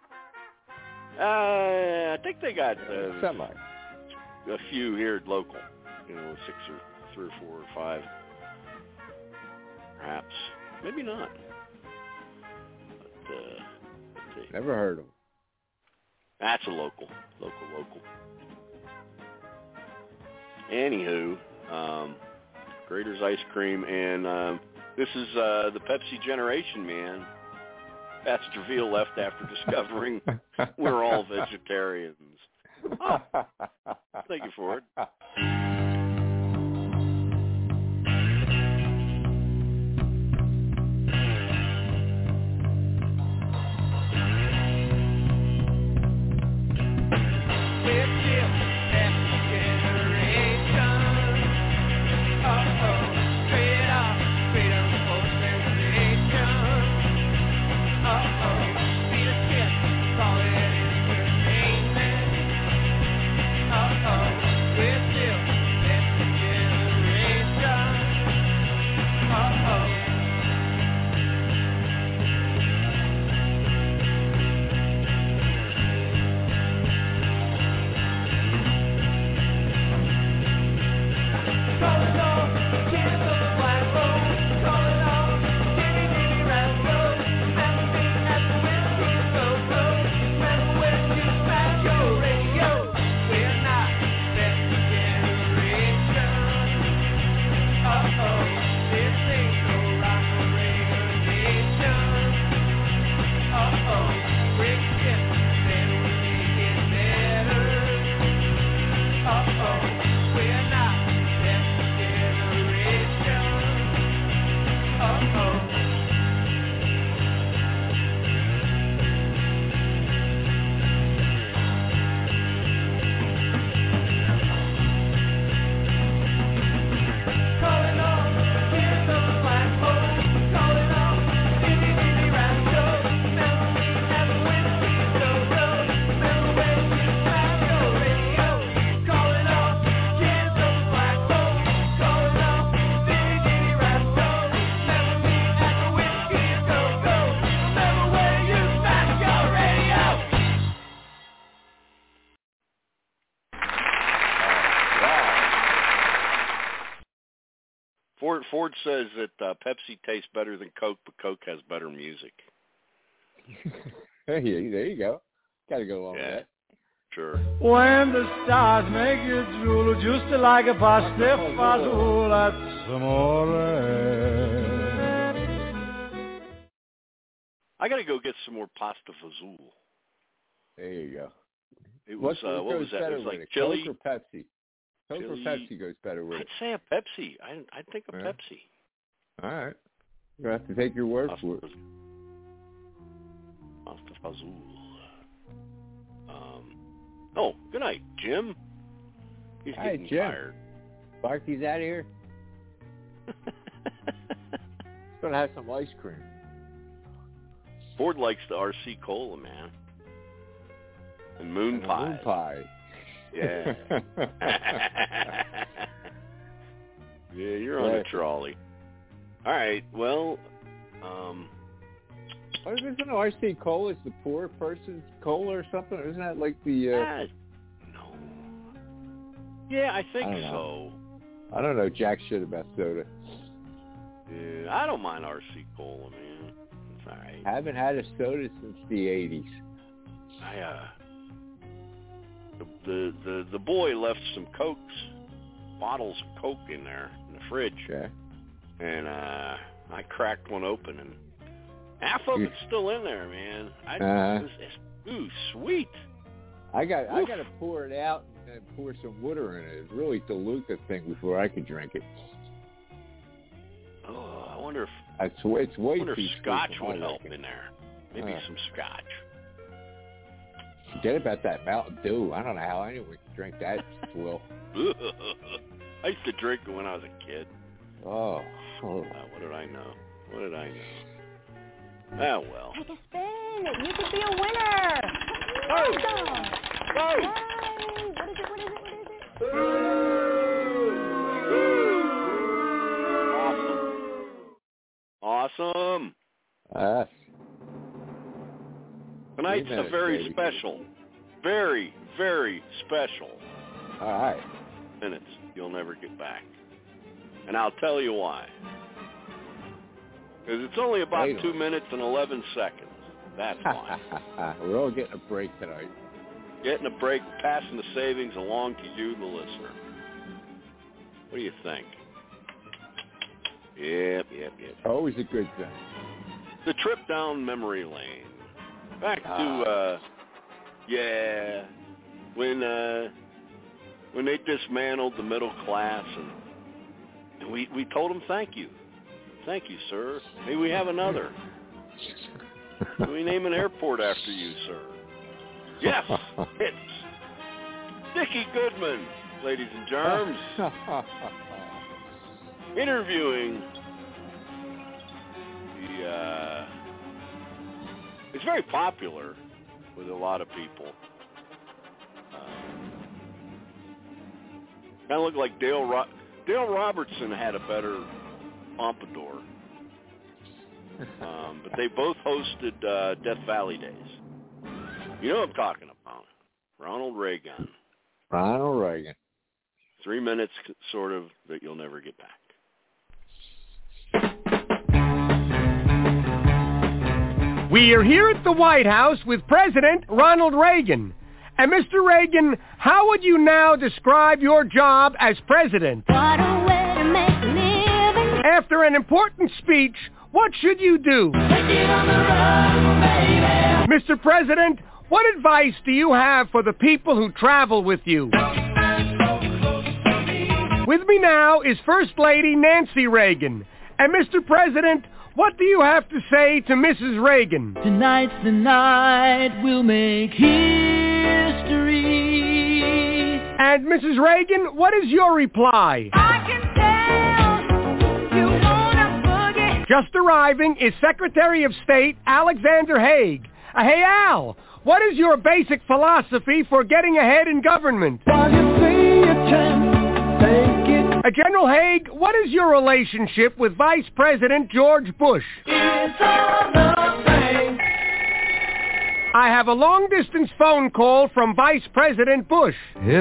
Uh, I think they got uh, Semi. a few here local. You know, six or three or four or five, perhaps. Maybe not. But, uh, let's see. Never heard of them. That's a local, local, local. Anywho, um, Grader's Ice Cream, and um, this is uh, the Pepsi Generation, man. Pastor Veal left after discovering we're all vegetarians. Oh, thank you for it. Ford, Ford says that uh, Pepsi tastes better than Coke, but Coke has better music. There you, there you go. Got to go along Yeah. with that. Sure. When the stars make you drool, just like a pasta fazool, that's amore. I got to go get some more pasta fazool. There you go. It was, what, uh, what goes was that? better It was like with it, chili. Coke or Pepsi? Coke Chili. or Pepsi goes better with I'd it. say a Pepsi. I I think a Yeah. Pepsi. All right. You have to take your word Pasta for it. Pasta fazool. Um. Oh, good night, Jim. He's Hi, getting Jim. tired. Barky's out of here. He's going to have some ice cream. Ford likes the R C Cola, man. And moon And a pie. moon pie. Yeah. Yeah, you're on a trolley. All right, well, um... Oh, isn't R C Cola the poor person's cola or something? Isn't that like the... Uh... Uh, no. Yeah, I think I so. I don't know jack shit about soda. Yeah, I don't mind R C Cola, man. It's all right. I haven't had a soda since the eighties. I, uh... The, the, the, the boy left some Cokes, bottles of Coke in there in the fridge. Okay. And, uh, I cracked one open and half of it's still in there, man. I, uh, it's, it's, ooh, sweet. I got Oof. I got to pour it out and pour some water in it. Really dilute the thing before I could drink it. Oh, I wonder if it's, it's way I wonder too if sweet scotch for my would help liking. in there. Maybe Uh. some scotch. Forget about that Mountain Dew. I don't know how anyone can drink that swill. I used to drink it when I was a kid. Oh. oh. Uh, what did I know? What did I know? Ah, well. Take a spin. You could be a winner. Oh. Awesome. Oh. Yay. What is it? What is it? What is it? Awesome. Awesome. Uh, Tonight's Three minutes, a very baby. special, very, very special all right. minutes you'll never get back. And I'll tell you why. Because it's only about Wait a two minute. minutes and eleven seconds. That's why. We're all getting a break tonight. Getting a break, passing the savings along to you, the listener. What do you think? Yep, yep, yep. Always a good thing. The trip down memory lane. Back to, Ah. uh, yeah, when uh, when they dismantled the middle class, and, and we, we told them thank you. Thank you, sir. May we have another? Can we name an airport after you, sir? Yes, it's Dickie Goodman, ladies and germs, interviewing the, uh, it's very popular with a lot of people. Um, kind of looked like Dale, Ro- Dale Robertson had a better pompadour. Um, but they both hosted uh, Death Valley Days. You know what I'm talking about. Ronald Reagan. Ronald Reagan. Three minutes, sort of, that you'll never get back. We are here at the White House with President Ronald Reagan. And Mister Reagan, how would you now describe your job as president? What a way to make a living. After an important speech, what should you do? Take it on the road, baby. Mister President, what advice do you have for the people who travel with you? With me now is First Lady Nancy Reagan. And Mister President, what do you have to say to Missus Reagan? Tonight's the night we'll make history. And Missus Reagan, what is your reply? I can tell you wanna boogie. Just arriving is Secretary of State Alexander Haig. Uh, hey, Al, what is your basic philosophy for getting ahead in government? While you see a chance, take it. Uh, General Haig, what is your relationship with Vice President George Bush? It's all the same. I have a long-distance phone call from Vice President Bush.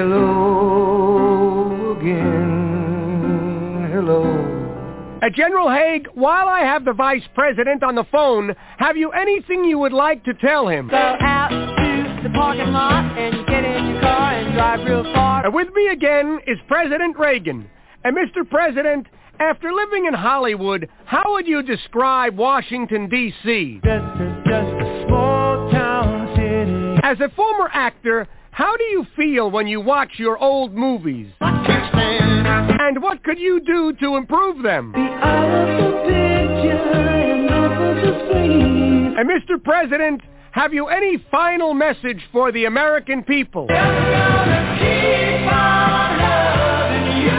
Hello again, hello. Uh, General Haig, while I have the Vice President on the phone, have you anything you would like to tell him? Go out to the parking lot and get in your car and drive real far. Uh, with me again is President Reagan. And Mister President, after living in Hollywood, how would you describe Washington, D C? Just a, just a small town city. As a former actor, how do you feel when you watch your old movies? And what could you do to improve them? The out of the picture and off of the screen. And Mister President, have you any final message for the American people? Just gonna keep on loving you.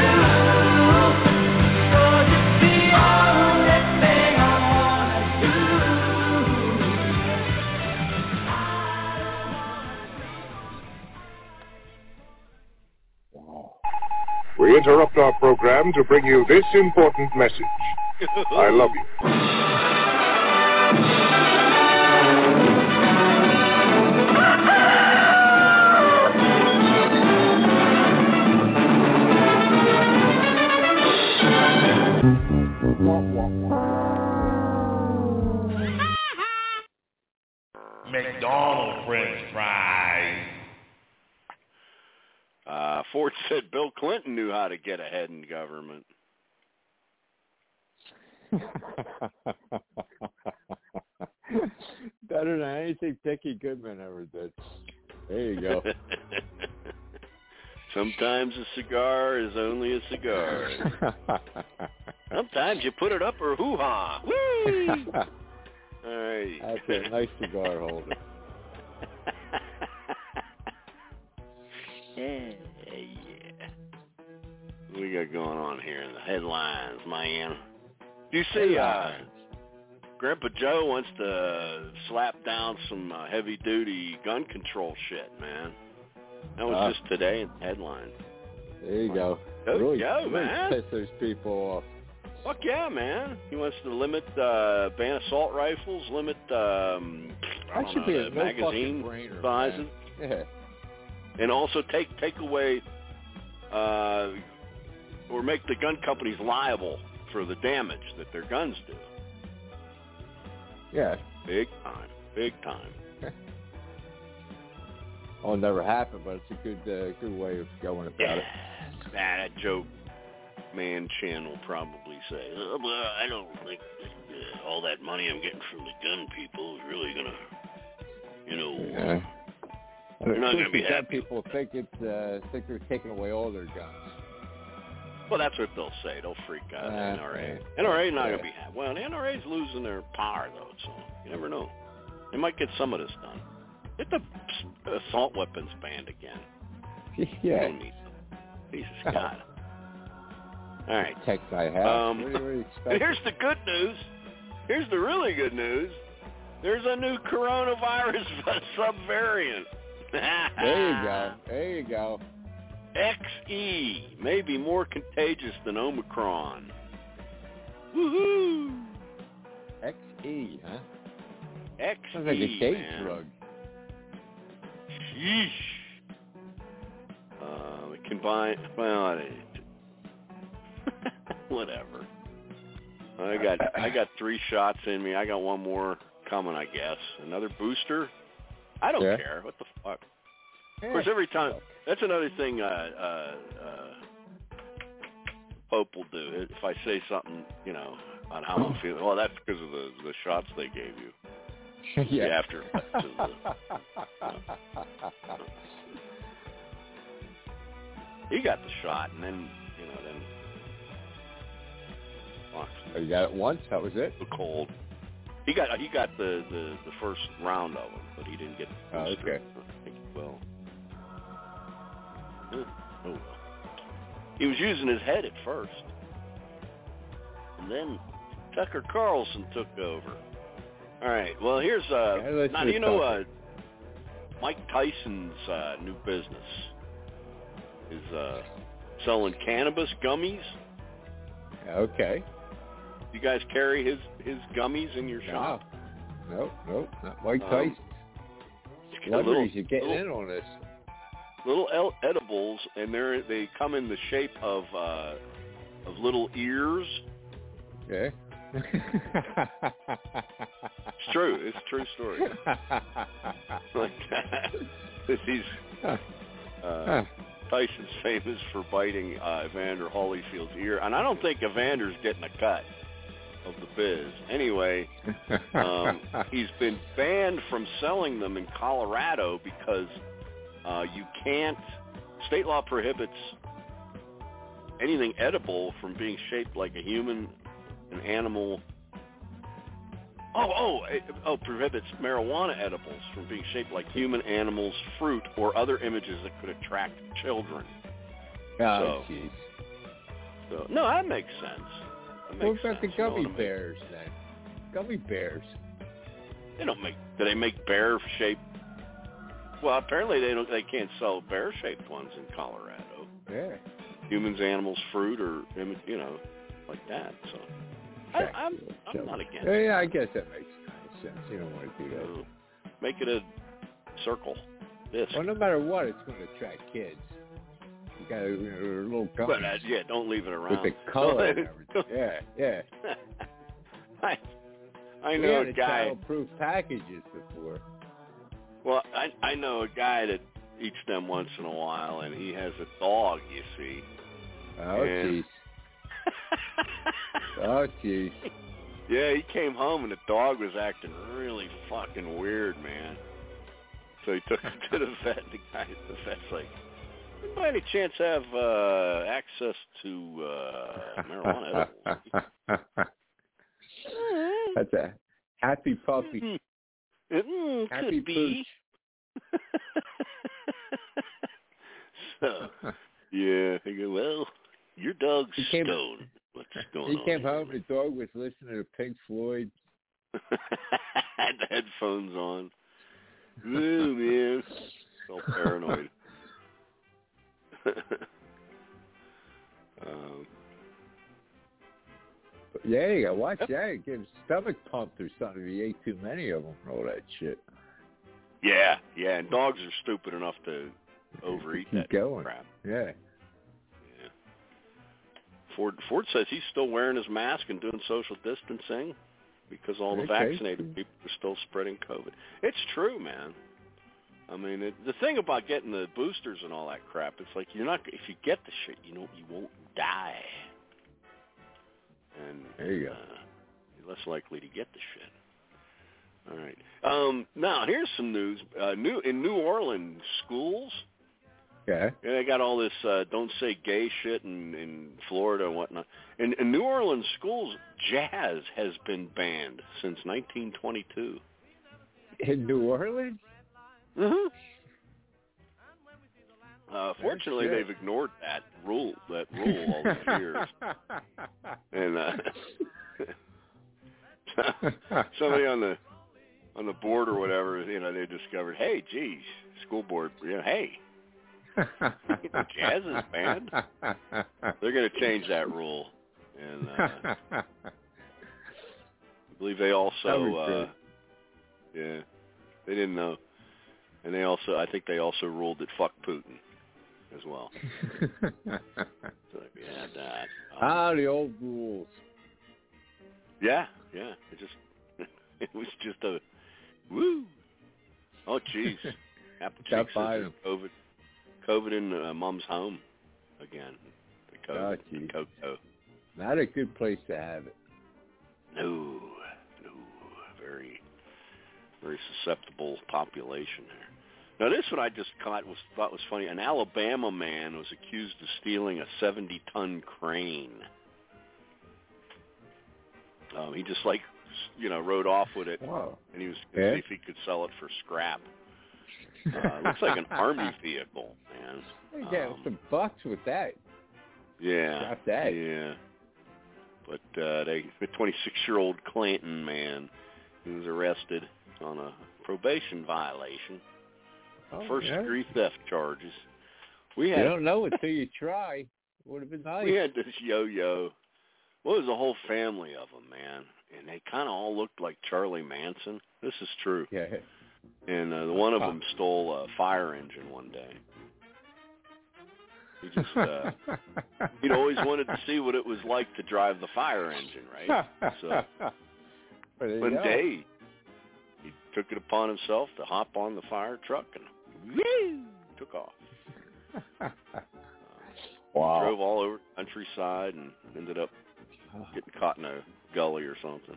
For it's the only thing I wanna do. we interrupt our program to bring you this important message. I love you. McDonald's French fries. Uh, Ford said Bill Clinton knew how to get ahead in government. Better than anything Dickie Goodman ever did. There you go. Sometimes a cigar is only a cigar. Sometimes you put it up or hoo-ha. Whee! All right. That's a nice cigar holder. Yeah, yeah. What we got going on here in the headlines, man? Do you see uh, Grandpa Joe wants to slap down some uh, heavy-duty gun control shit, man. That was Uh, just today in the headline. There you go. Go, really, go, really man. piss those people off. Fuck yeah, man. He wants to limit, uh, ban assault rifles, limit, um, I That don't should know, be the a no magazine fucking brainer, sizes. man. Yeah. And also take take away, uh, or make the gun companies liable for the damage that their guns do. Yeah. Big time. Big time. It'll never happen, but it's a good uh, good way of going about yeah. it. Nah, that Joe Manchin will probably say, oh, well, I don't think uh, all that money I'm getting from the gun people is really going to, you know, Yeah. They're not going to be The gun happy. people think it's uh, think they're taking away all their guns. Well, that's what they'll say. They'll freak out. Uh, the N R A. yeah. N R A not Yeah. going to be happy. Well, the N R A's losing their power, though, so you never know. They might get some of this done. Get the assault weapons banned again. Yeah. We don't need them. Jesus God. All right. Text I have. Um, what do you really expect? and here's the good news. Here's the really good news. There's a new coronavirus subvariant. There you go. There you go. X E may be more contagious than Omicron. Woohoo! X E, huh? X E, Sounds like a gay man. drug. Sheesh. Uh, combine. Well, I, whatever. I got I got three shots in me. I got one more coming, I guess. Another booster. I don't Yeah. care. What the fuck? Of course, every time. That's another thing. Uh, uh, uh, Pope will do. If I say something, you know, on how I'm feeling, well, that's because of the the shots they gave you. Yeah. The after. He got the shot, and then you know, then. Fuck. Oh, you got it once? That was it? The cold. He got he got the, the, the first round of them, but he didn't get the Oh, booster. okay. I think he will. Yeah. Oh well. He was using his head at first, and then Tucker Carlson took over. All right. Well, here's uh. Yeah, let's now, do do you know uh, Tucker. Mike Tyson's uh, new business is uh, selling cannabis gummies. Okay. You guys carry his, his gummies in your shop? Nope, nope, not Mike Um, Tyson. a little- Celebrities, you're getting little- in on this. Little el- edibles, and they they come in the shape of uh, of little ears. Yeah. It's true. It's a true story. Like that. He's uh, Tyson's famous for biting uh, Evander Holyfield's ear, and I don't think Evander's getting a cut of the biz. Anyway, um, he's been banned from selling them in Colorado because uh, you can't. State law prohibits anything edible from being shaped like a human, an animal. Oh, oh, it, oh! Prohibits marijuana edibles from being shaped like human, animals, fruit, or other images that could attract children. Oh, So- jeez. So, no, that makes sense. That What makes about the sense. You know gummy what I mean? bears then? Gummy bears. They don't make. Do they make bear-shaped? Well, apparently they don't. They can't sell bear-shaped ones in Colorado. Yeah. humans, animals, fruit, or you know, like that. So I, I'm I'm not against. Yeah, yeah, I guess that makes kind of sense. You don't want to do that. Uh, make it a circle. This. Well, no matter what, it's going to attract kids. You got a, you know, a little gum. But uh, yeah, don't leave it around. With the color and everything. Yeah, yeah. I I we know had a guy. Child-proof packages before. Well, I I know a guy that eats them once in a while, and he has a dog. You see. Oh jeez. Oh jeez. Yeah, he came home and the dog was acting really fucking weird, man. So he took him to the vet. And the guy, the vet's like, "You by any chance have uh, access to uh, marijuana edibles?" That's a happy puppy. Mm, happy could be. So, yeah, I go, well, your dog's he came, stoned. What's going he on? He came home and the dog was listening to Pink Floyd. Had the headphones on. Ooh, man. So paranoid. um, yeah, you got to watch that. Get his stomach pumped or something if he ate too many of them and all that shit. Yeah, yeah, and dogs are stupid enough to overeat Keep that going. crap. Yeah. Yeah. Ford Ford says he's still wearing his mask and doing social distancing because all the Okay. vaccinated people are still spreading COVID. It's true, man. I mean, it, the thing about getting the boosters and all that crap, it's like you're not. If you get the shit, you know, you won't die, and there you go. Uh, you're less likely to get the shit. All right. Um, now here's some news. Uh, new in New Orleans schools. Yeah. Yeah, they got all this uh, "don't say gay" shit in, in Florida and whatnot. In, in New Orleans schools, jazz has been banned since nineteen twenty-two. In New Orleans? Mm-hmm. Uh, fortunately, they've ignored that rule. That rule all these years. And uh, somebody on the on the board or whatever, you know, they discovered, hey, geez, school board, you know, hey. Jazz is banned. They're going to change that rule, and uh, I believe they also, uh, yeah, they didn't know, and they also, I think they also ruled that fuck Putin as well. So we had that. Um, ah, the old rules. Yeah, yeah. It just, it was just a woo. Oh, jeez. Apple Cheek says COVID. COVID in uh, Mom's home again. The COVID, oh, the Coco. Not a good place to have it. No, no, very, very susceptible population there. Now, this one I just caught was thought was funny. An Alabama man was accused of stealing a seventy-ton crane. Um, he just like, you know, rode off with it, wow. and he was going to yeah. see if he could sell it for scrap. Uh, it looks like an army vehicle, man. You get um, some bucks with that. Yeah. Got that. Yeah. But uh, they, the twenty-six-year-old Clanton man, he was arrested on a probation violation, oh, first-degree yeah. theft charges. We had, you don't know until you try. Would have been nice. We had this yo-yo. Well, it was a whole family of them, man, and they kind of all looked like Charlie Manson. This is true. Yeah. And uh, one of them stole a fire engine one day. He just, uh, he'd always wanted to see what it was like to drive the fire engine, right? So one day, he took it upon himself to hop on the fire truck and whoo, took off. Uh, wow. Drove all over the countryside and ended up getting caught in a gully or something.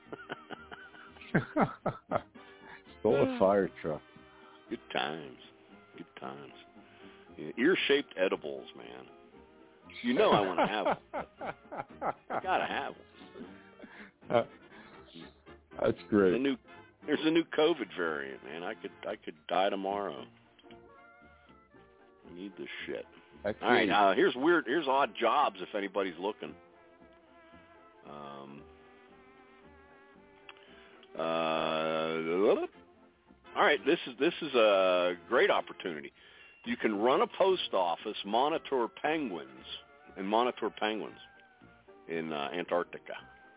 Stole a fire truck. Good times. Good times. Yeah, ear-shaped edibles, man. You know I want to have them. I gotta have them. Uh, that's great. There's a new, there's a new COVID variant, man. I could, I could die tomorrow. I need this shit. That's All right, uh, here's weird. Here's odd jobs if anybody's looking. Um. Uh. All right, this is this is a great opportunity. you can run a post office, monitor penguins, and monitor penguins in uh, Antarctica.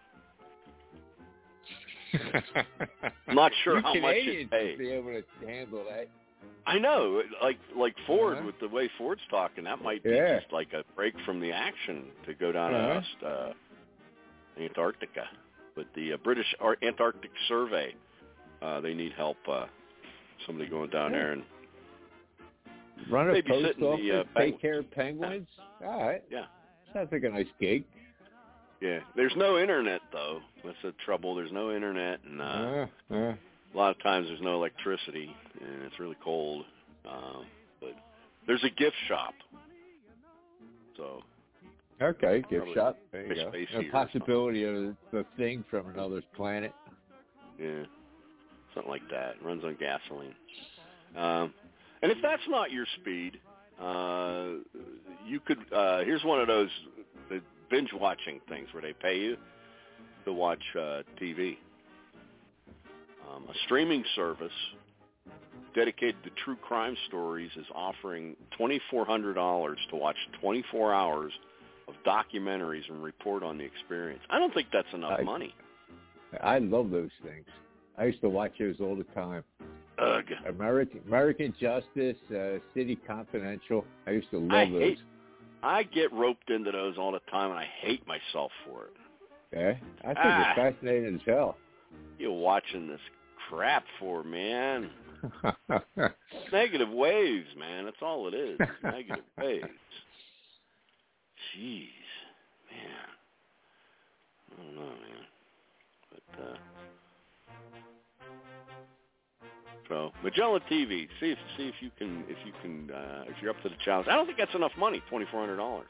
I'm not sure you how Canadians much it pays. Be able to handle that. I know, like like Ford, uh-huh. with the way Ford's talking, that might be yeah. just like a break from the action to go down uh-huh. to uh, Antarctica. But the uh, British Antarctic Survey, uh, they need help. Uh, somebody going down yeah. there and run a post office, the, uh, take care of penguins. Yeah. All right. Yeah. Sounds like a nice gig. Yeah. There's no internet though. That's the trouble. There's no internet, and uh, uh, uh. a lot of times there's no electricity, and it's really cold. Uh, but there's a gift shop. So. Okay, gift shop. There you go. Space A possibility of the thing from another planet. Yeah, something like that. It runs on gasoline. Um, and if that's not your speed, uh, you could. Uh, here's one of those uh, binge watching things where they pay you to watch uh, T V. Um, a streaming service dedicated to true crime stories is offering twenty-four hundred dollars to watch twenty-four hours of documentaries and report on the experience. I don't think that's enough I, money. I love those things. I used to watch those all the time. Ugh. American American Justice, uh, City Confidential. I used to love I those. Hate, I get roped into those all the time, and I hate myself for it. Yeah, I think ah, it's fascinating as hell. You're watching this crap for, man. Negative waves, man. That's all it is. It's negative waves. Jeez, man. I don't know, man. But, uh, so, Magellan T V. See if see if you can if you can uh, if you're up to the challenge. I don't think that's enough money. Twenty four hundred dollars.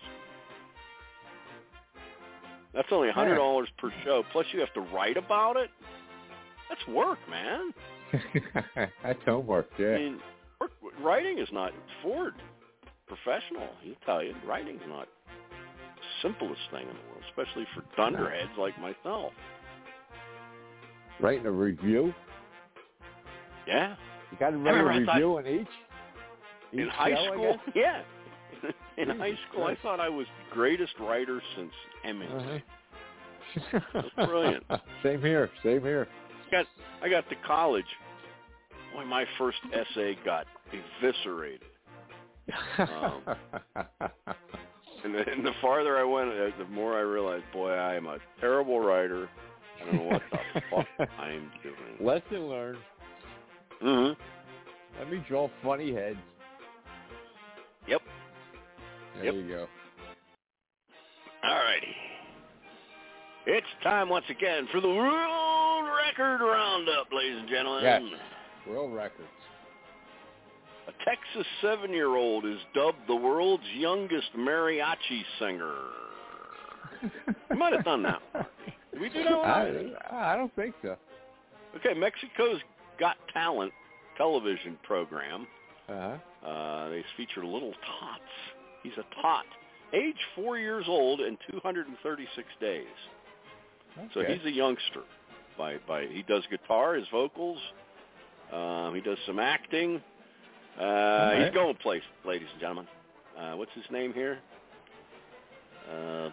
That's only a hundred dollars per show. Plus, you have to write about it. That's work, man. That's homework. Yeah. I mean, work, writing is not Ford professional. He'll tell you, writing is not simplest thing in the world, especially for dunderheads like myself. Writing a review? Yeah. You got to write a review on each? each In high show, school? Yeah. In high school, Christ. I thought I was the greatest writer since Hemingway. Uh-huh. That's brilliant. Same here. Same here. I got, I got to college. Boy, my first essay got eviscerated. Um, And the, and the farther I went, uh, the more I realized, boy, I am a terrible writer. I don't know what the fuck I'm doing. Lesson learned. Mm-hmm. Let me draw funny heads. Yep. There yep. you go. All righty. It's time once again for the World Record Roundup, ladies and gentlemen. Yes. World records. A Texas seven-year-old is dubbed the world's youngest mariachi singer. We might have done that. Did we do that one? I, I don't think so. Okay, Mexico's Got Talent television program. Uh-huh. Uh, they feature Little Tots. He's a tot, age four years old and two hundred thirty-six days. Okay. So he's a youngster. By by, he does guitar, his vocals. Um, he does some acting. Uh, right. He's going place, ladies and gentlemen. Uh, what's his name here? Uh,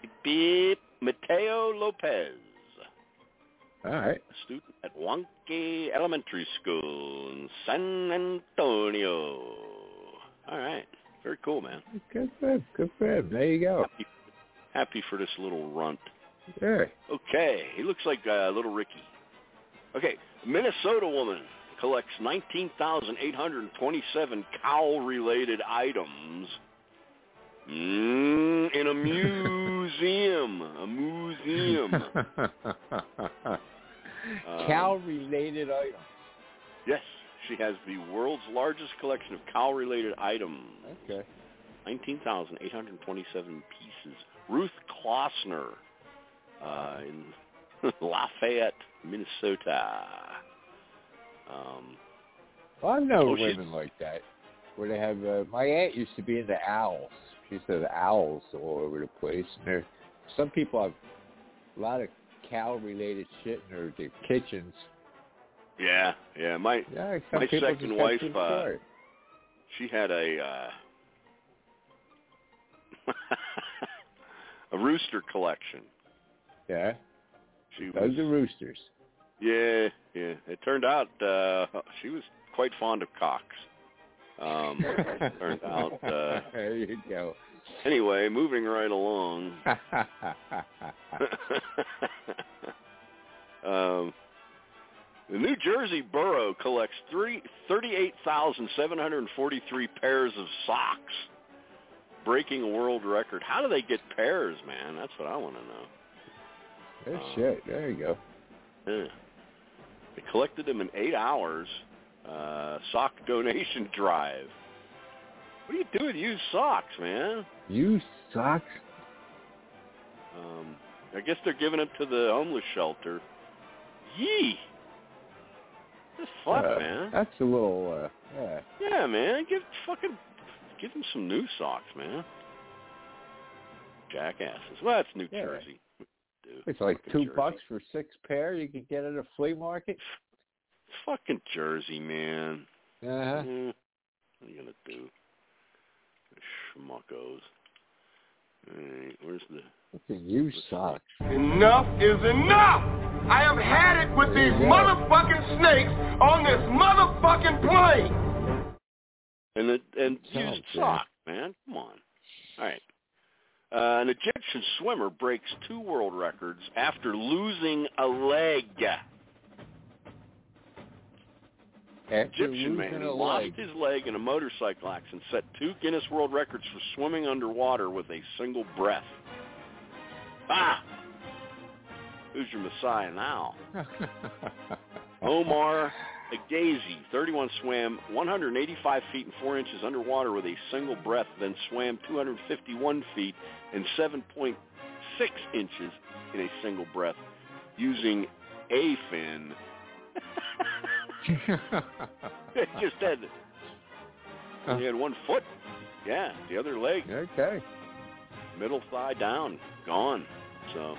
Mateo Lopez. All right. A student at Wonky Elementary School in San Antonio. All right. Very cool, man. Good for him. Good for him. There you go. Happy, happy for this little runt. Yeah. Okay. He looks like uh, little Ricky. Okay. Minnesota woman collects nineteen thousand eight hundred twenty-seven cow-related items mm, in a museum. A museum. um, Cow-related items. Yes. She has the world's largest collection of cow-related items. Okay. nineteen thousand eight hundred twenty-seven pieces. Ruth Klossner uh, in Lafayette, Minnesota. Um, well, I know oh, women like that, where they have, uh, my aunt used to be into owls. She used to have owls all over the place. And there, some people have a lot of cow-related shit in their, their kitchens. Yeah, yeah. My yeah, my second wife, uh, she had a uh, a rooster collection. Yeah. She Those was are roosters. Yeah, yeah. It turned out uh, she was quite fond of cocks. Um, turned out. Uh, there you go. Anyway, moving right along. um, the New Jersey Borough collects thirty-eight thousand seven hundred forty-three pairs of socks, breaking a world record. How do they get pairs, man? That's what I want to know. Good um, shit. There you go. Yeah. They collected them in eight hours. Uh, sock donation drive. What do you do with used socks, man? Used socks? Um, I guess they're giving them to the homeless shelter. Yee! That's fuck, uh, man. That's a little, uh, yeah. Yeah, man. Give fucking, give them some new socks, man. Jackasses. Well, that's New yeah. Jersey. Dude, it's like two Jersey. bucks for six pair you could get at a flea market. Fucking Jersey, man. Uh-huh. Mm, what are you gonna do? Schmuckos. Alright, where's the... Fucking used socks. Enough is enough! I have had it with these motherfucking snakes on this motherfucking plane! And the, and Oh, used yeah. sock, man. Come on. All right. Uh, an Egyptian swimmer breaks two world records after losing a leg. After Egyptian man losing who a lost leg. his leg in a motorcycle accident set two Guinness World Records for swimming underwater with a single breath. Ah! Who's your messiah now? Omar Agazi, thirty-one, swam one hundred eighty-five feet and four inches underwater with a single breath, then swam two hundred fifty-one feet and seven point six inches in a single breath using a fin. Just had, he had one foot. Yeah, the other leg. Okay. Middle thigh down, gone. So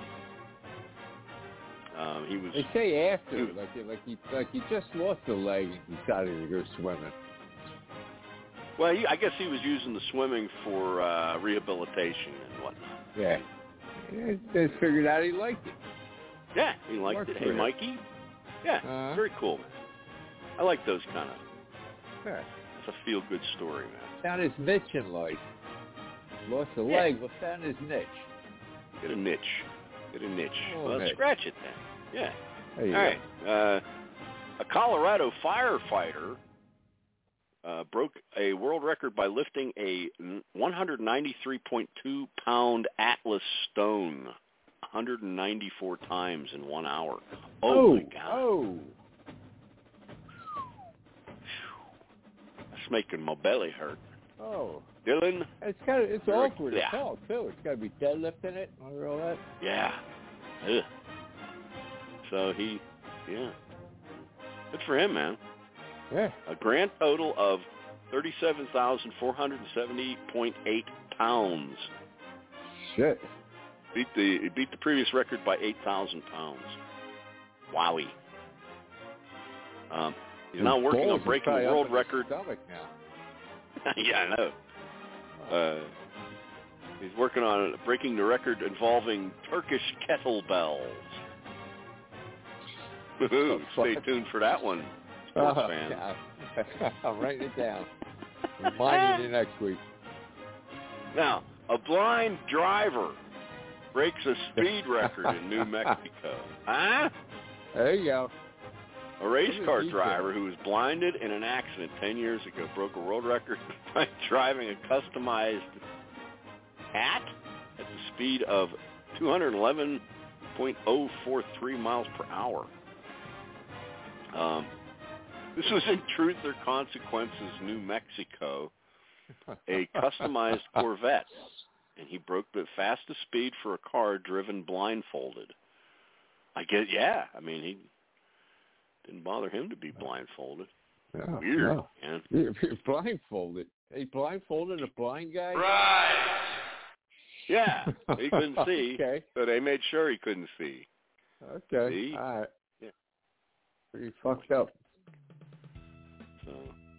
um, he was. They say after, he was, like like he like he just lost a leg and decided to go swimming. Well, he, I guess he was using the swimming for uh, rehabilitation and whatnot. Yeah. yeah. They figured out he liked it. Yeah, he liked Worked it. for Hey, him. Mikey. Yeah, Uh-huh. very cool. I like those kind of. Yeah. It's a feel-good story, man. Found his niche in life. Lost a Yeah. leg, but found his niche. Get a niche. Get a niche. Oh, well, niche. scratch it then. Yeah. There you All go. right. Uh, a Colorado firefighter uh, broke a world record by lifting a one hundred ninety-three point two pound Atlas stone one hundred ninety-four times in one hour. Oh, Oh, my God. oh. That's making my belly hurt. Oh. Dylan? It's kind of, it's Very- awkward yeah. to talk, too. It's got to be deadlifting it and all that. Yeah. Ugh. So he, yeah. Good for him, man. Yeah. A grand total of thirty-seven thousand four hundred seventy point eight pounds. Shit. Beat the he beat the previous record by eight thousand pounds. Wowie. Um, he's now working Balls on is breaking probably a up world in his record. stomach now. Yeah, I know. Uh, he's working on breaking the record involving Turkish kettlebells. Woohoo. Stay tuned for that one, sports Oh, fans. yeah. I'm writing it down. Reminding you next week. Now, a blind driver breaks a speed record in New Mexico. Huh? There you go. A race Give me car detail. driver who was blinded in an accident ten years ago broke a world record by driving a customized hat at the speed of two hundred eleven point oh four three miles per hour. Um, this was in Truth or Consequences, New Mexico, a customized Corvette, and he broke the fastest speed for a car driven blindfolded. I get, yeah, I mean, he didn't bother him to be blindfolded. No, Weird, no. man. You're blindfolded. He blindfolded a blind guy? Right. Yeah, he couldn't see, Okay. so they made sure he couldn't see. Okay. See? All right. Yeah. Pretty fucked up. So,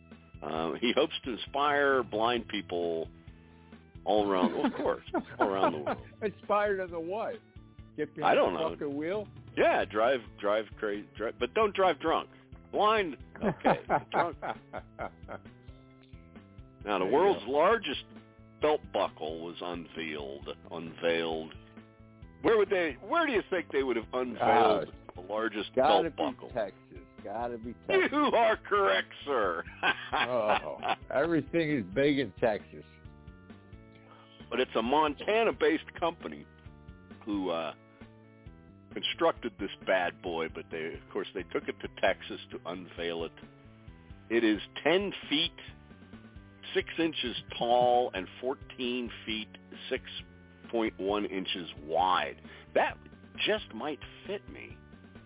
Uh, he hopes to inspire blind people all around, well, of course, all around the world. Inspired of the what? Get behind I don't the know. fucking wheel? Yeah, drive, drive crazy, drive, but don't drive drunk. Blind, okay. Drunk. Now, the There you world's go. largest belt buckle was unveiled. Unveiled. Where would they? Where do you think they would have unveiled Uh, the largest Gotta belt be buckle? Texas. Gotta be Texas. You are correct, sir. Oh, everything is big in Texas. But it's a Montana-based company who uh, constructed this bad boy, but they, of course, they took it to Texas to unveil it. It is ten feet, six inches tall, and fourteen feet, six point one inches wide. That just might fit me.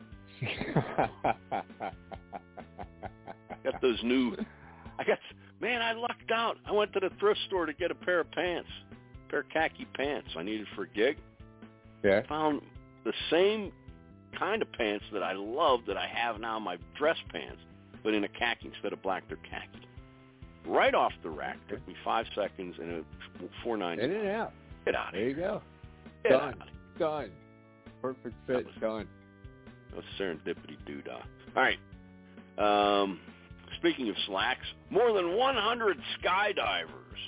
Got those new, I got, man, I lucked out. I went to the thrift store to get a pair of pants, a pair of khaki pants I needed for a gig. Yeah. Found the same kind of pants that I love that I have now, my dress pants, but in a khaki instead of black, they're khaki. Right off the rack. Took me five seconds and it four ninety. In and out. Get out of There here. you go. Get Done. out of here. Done. Perfect fit. was- Done. No serendipity doodah. All right. Um, speaking of slacks, more than one hundred skydivers.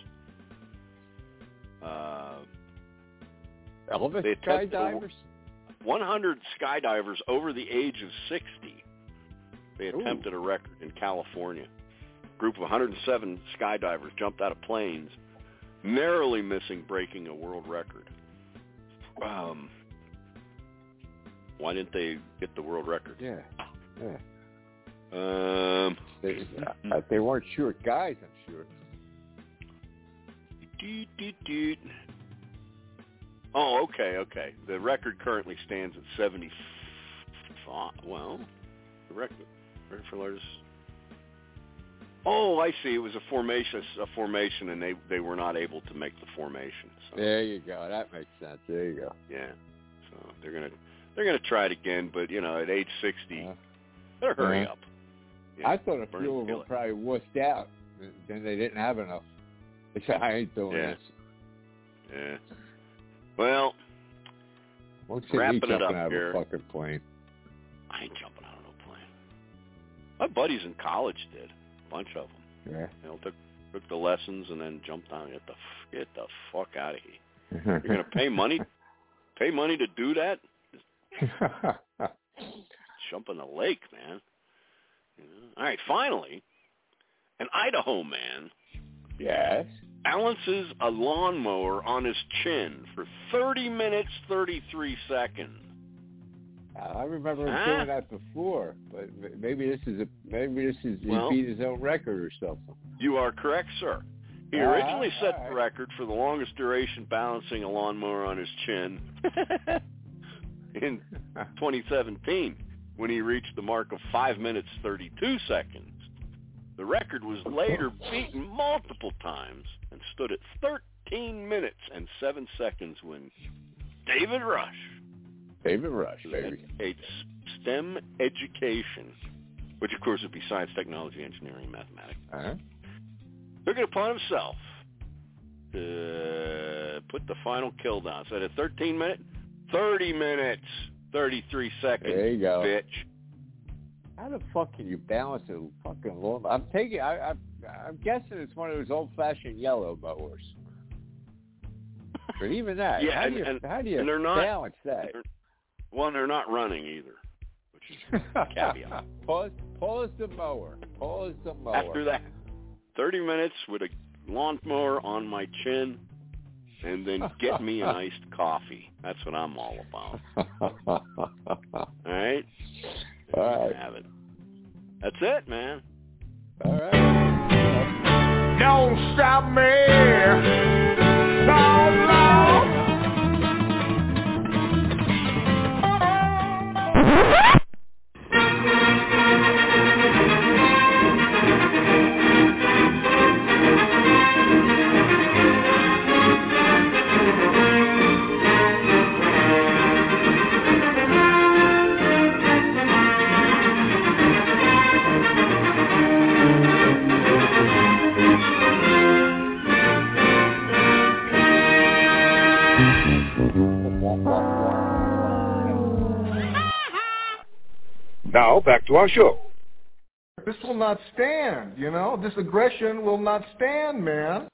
Uh, Elvis they attempted a- skydivers? one hundred skydivers over the age of sixty. They Ooh. attempted a record in California. A group of one hundred seven skydivers jumped out of planes, narrowly missing breaking a world record. Um, why didn't they get the world record? Yeah. Yeah. Um, They, uh, they weren't short guys, I'm sure. Doot, doot, doot. Oh, okay, okay. The record currently stands at seventy-five. Well, the record, record for largest. Oh, I see. It was a formation, a formation, and they, they were not able to make the formation. So, There you go. That makes sense. There you go. yeah. So they're gonna they're gonna try it again, but you know, at age sixty, Uh, better hurry uh, up. Yeah, I thought a burn few it, of kill them it. probably wussed out. Then they didn't have enough. They said, I ain't doing Yeah. this. Yeah. Well, Won't see me wrapping it jumping up out here. of a fucking plane. I ain't jumping out of no plane. My buddies in college did. A bunch of them. Yeah. You know, took took the lessons and then jumped down. Get the f- get the fuck out of here. You're gonna pay money, pay money to do that? Jump in the lake, man. You know? All right, finally, an Idaho man Yes. balances a lawnmower on his chin for thirty minutes, thirty-three seconds. I remember him Huh? doing that before, but m- maybe this is a maybe this is Well- he beat his own record or something. You are correct, sir. He Ah, originally set all the right. record for the longest duration balancing a lawnmower on his chin in twenty seventeen when he reached the mark of five minutes, thirty-two seconds. The record was later beaten multiple times and stood at thirteen minutes and seven seconds when David Rush, David Rush, who baby. had a STEM education, which of course would be science, technology, engineering, and mathematics, Uh-huh. took it upon himself to put the final kill down. So at thirteen minutes, thirty minutes, thirty-three seconds, There you go. bitch. How the fuck can you balance a fucking lawn? I'm taking. I, I, I'm guessing it's one of those old-fashioned yellow mowers. But even that, Yeah, how and, do you and, how do you and they're not, balance that? they're- Well, they're not running either, which is a caveat. pause, pause the mower. Pause the mower. After that, thirty minutes with a lawnmower on my chin, and then get me an iced coffee. That's what I'm all about. All right? There All you right. have it. That's it, man. All right. Don't stop me. No, no. Now, back to our show. This will not stand, you know? This aggression will not stand, man.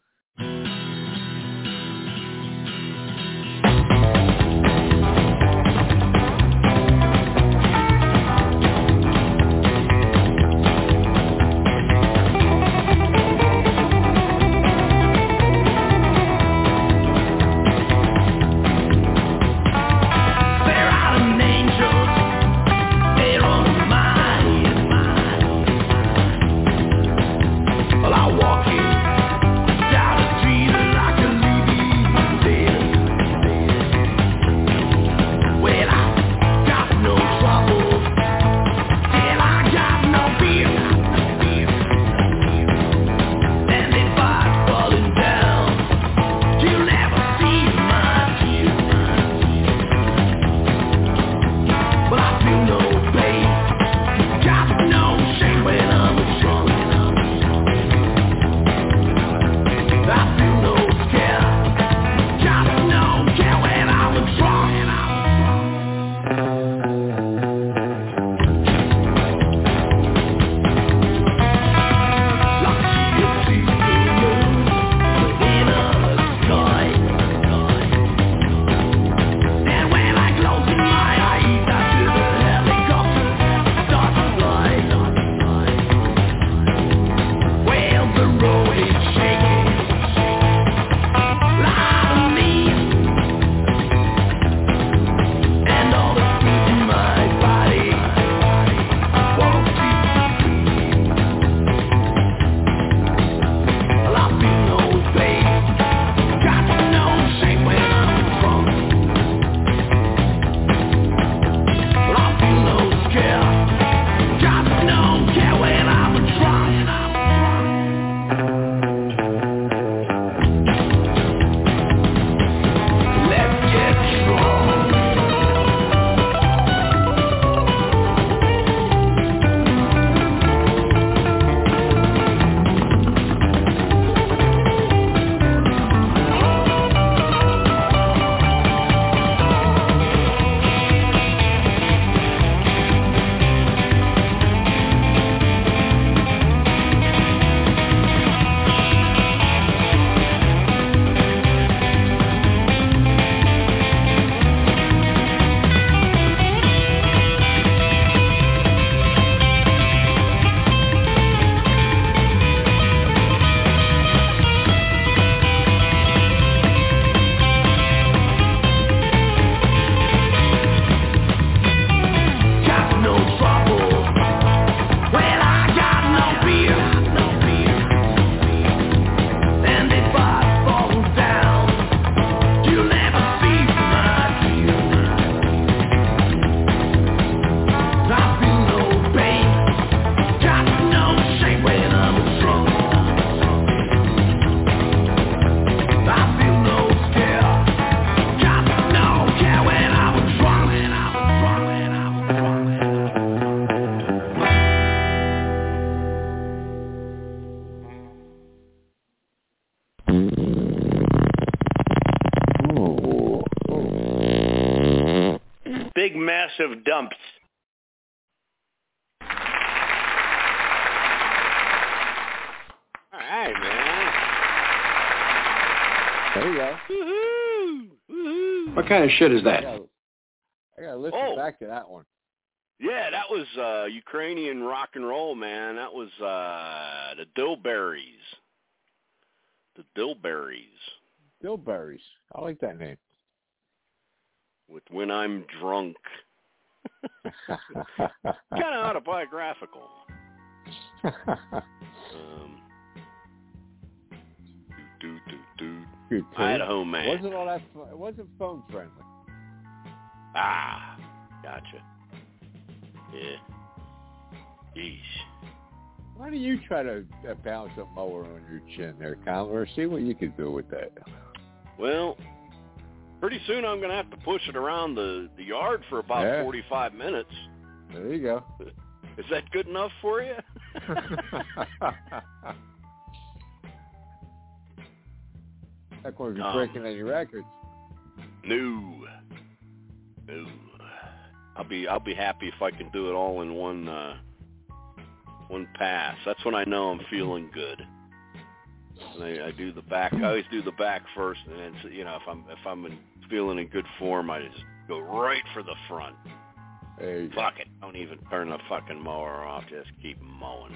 Big, massive dumps. All right, man. There you go. Woohoo! Woohoo! What kind of shit is that? I gotta, I gotta listen Oh. back to that one. Yeah, that was uh, Ukrainian rock and roll, man. That was uh, the Dillberries. The Dillberries. Dillberries. I like that name. With When I'm Drunk. Kind of autobiographical. um, do, do, do, Good Idaho man. Wasn't all that? Fu- it wasn't phone friendly. Ah, gotcha. Yeah. Jeez. Why don't you try to uh, balance a mower on your chin there, Commodore? See what you can do with that. Well, pretty soon I'm going to have to push it around the, the yard for about Yeah. forty-five minutes. There you go. Is that good enough for you? Not going to be Um, breaking any records. No. No. I'll be I'll be happy if I can do it all in one uh, one pass. That's when I know I'm feeling good. And I, I do the back. I always do the back first, and then you know if I'm if I'm in, feeling in good form, I just go right for the front. Hey. Fuck it. Don't even turn the fucking mower off. Just keep mowing.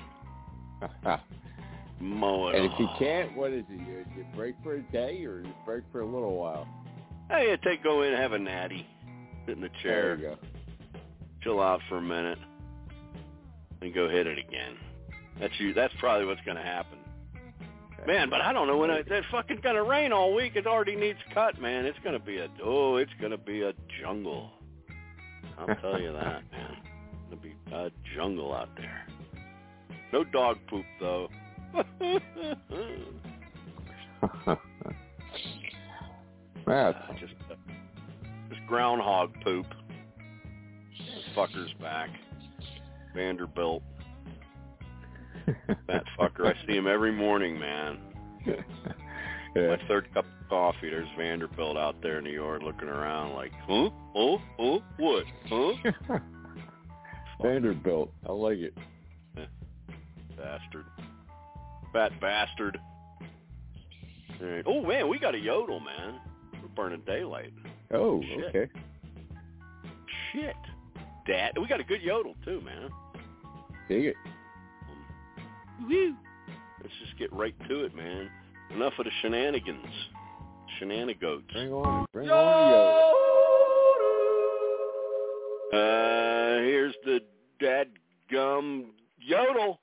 Mowing. And if you can't, what is it? You, you break for a day or you break for a little while? Hey, you take go in, have a natty, sit in the chair, There you go. chill out for a minute, and go hit it again. That's you. That's probably what's going to happen. Man, but I don't know when I, that fucking gonna rain all week. It already needs cut, man. It's gonna be a oh, it's gonna be a jungle. I'll tell you that, man. It's gonna be a jungle out there. No dog poop though. Man. uh, just uh, just groundhog poop. This fucker's back. Vanderbilt. That fucker. I see him every morning, man. Yeah. My third cup of coffee, there's Vanderbilt out there in New York looking around like, huh? Oh? Oh? What? Huh? Vanderbilt. I like it. Bastard. Fat bastard. All right. Oh, man, we got a yodel, man. We're burning daylight. Oh, Shit. okay. Shit. Dad. We got a good yodel, too, man. Dig it. Woo. Let's just get right to it, man. Enough of the shenanigans. Shenanigoats. Bring on, bring on the yodel. Uh, here's the dadgum yodel.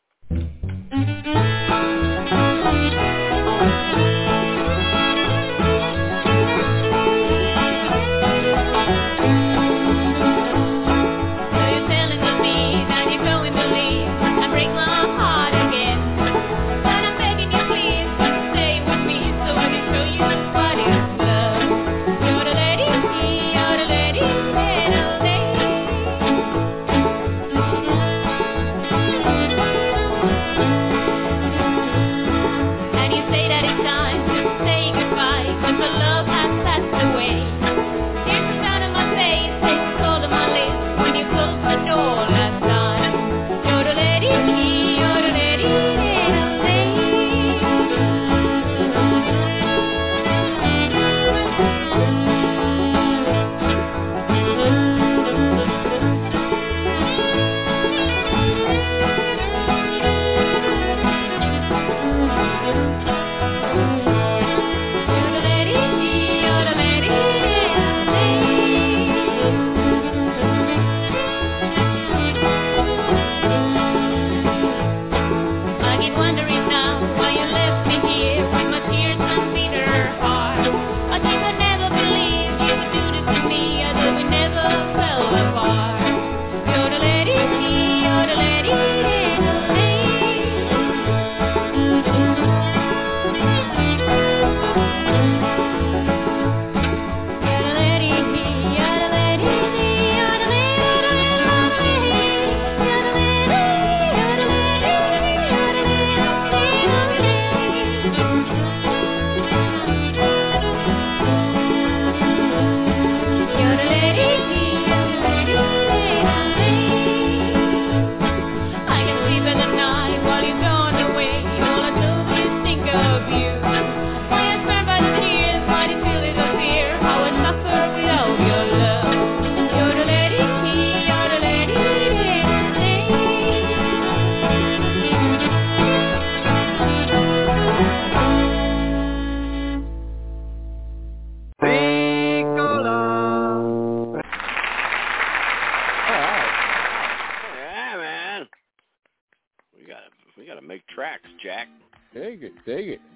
Dig it, dig it.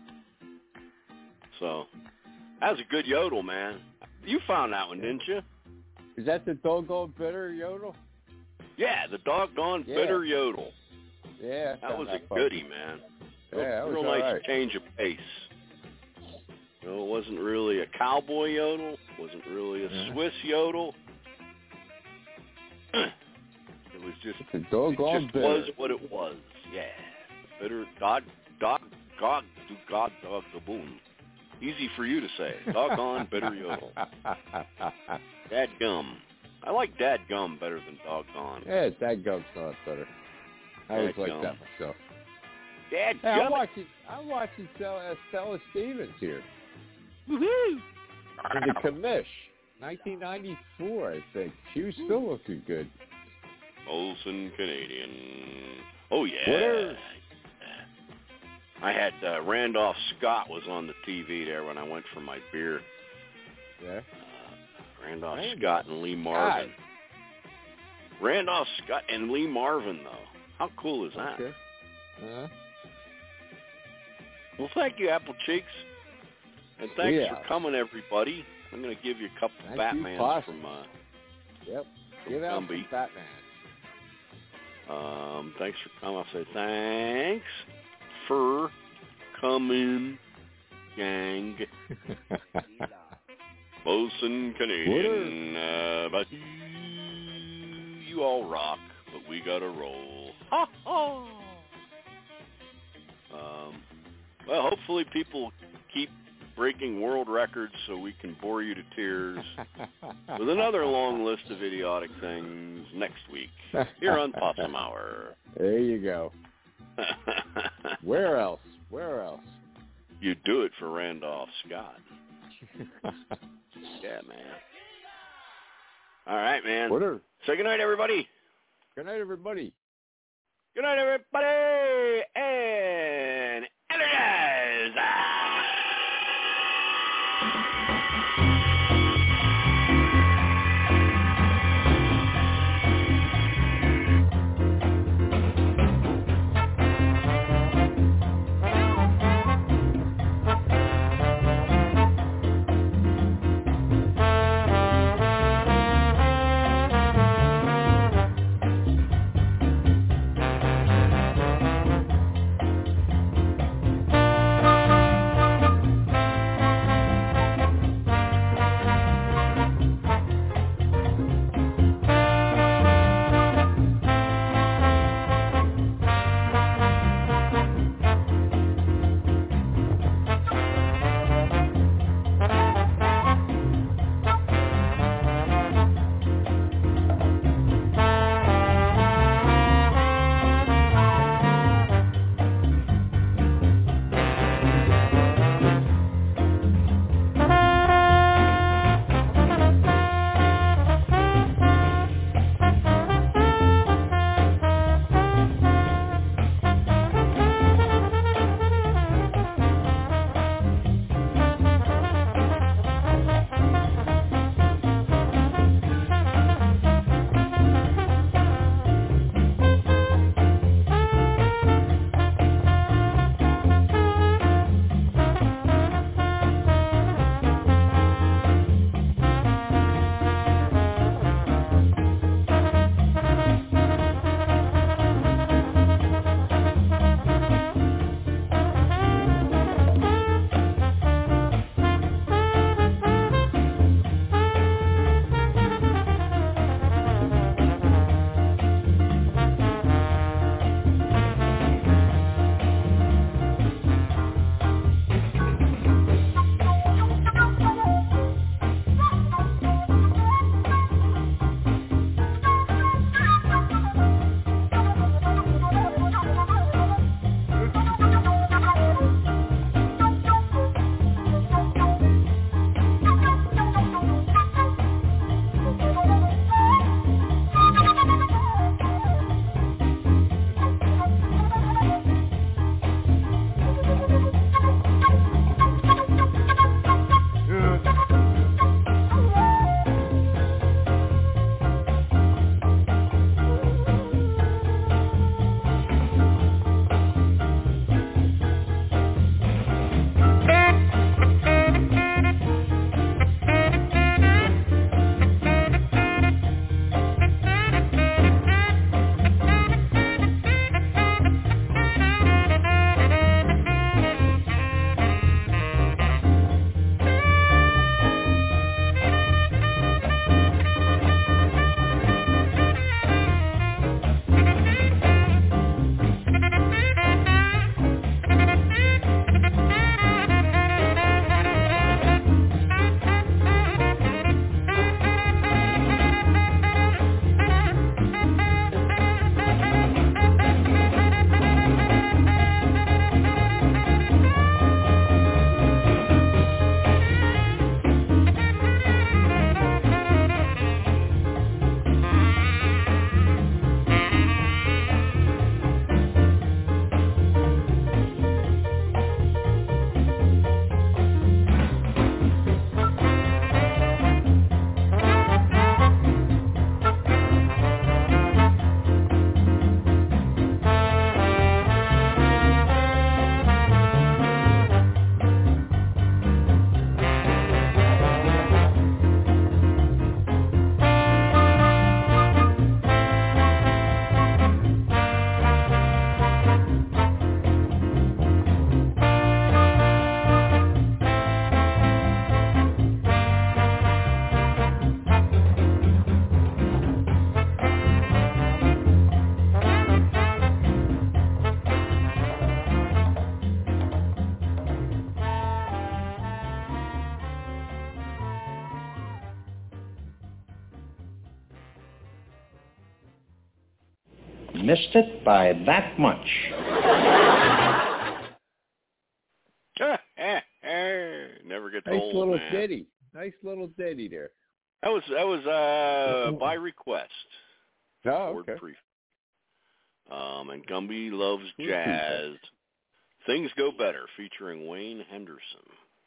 So, that was a good yodel, man. You found that one, didn't you? Is that the doggone bitter yodel? Yeah, the doggone yeah. bitter yodel. Yeah, that was that a fun. goodie, man. Yeah, that was real all nice right. change of pace. You know, it wasn't really a cowboy yodel. It wasn't really a yeah. Swiss yodel. It was just, the doggone it just bitter. was what it was. Yeah, bitter dog, dog, god, do god, dog, the boom. Easy for you to say. Doggone bitter yodel. Dadgum. I like dadgum better than doggone. Yeah, dadgum's not better. I always like Dadgum. that myself. Dadgum. Hey, I'm watching. I'm watching Stella, uh, Stella Stevens here. Woohoo! In the commish, nineteen ninety-four, I think. She was still looking good. Olsen Canadian. Oh yeah. Whatever. I had uh, Randolph Scott was on the T V there when I went for my beer. Yeah. Uh, Randolph Randolph Scott and Lee Marvin. God. Randolph Scott and Lee Marvin, though. How cool is that? Okay. Uh-huh. Well, thank you, Apple Cheeks. And thanks Yeah. for coming, everybody. I'm going to give you a couple Thank Batmans you, Possum. from, uh, Yep. from Give out Gumby. some Batman. Um, thanks for coming. I'll say thanks for coming, gang. Bosun Canadian. Uh, but you all rock, but we got to roll. Ha ha! Um, well, hopefully people keep breaking world records so we can bore you to tears with another long list of idiotic things next week here on Possum Hour. There you go. Where else? Where else? You do it for Randolph Scott. Yeah, man. All right, man. Whatever. Say goodnight, everybody. Good night, everybody. Good night, everybody. And energize. missed it by that much. Never get nice old, little man. ditty. Nice little ditty there. That was that was uh, by request. Oh, okay. Um, and Gumby Loves Jazz. Things Go Better, featuring Wayne Henderson.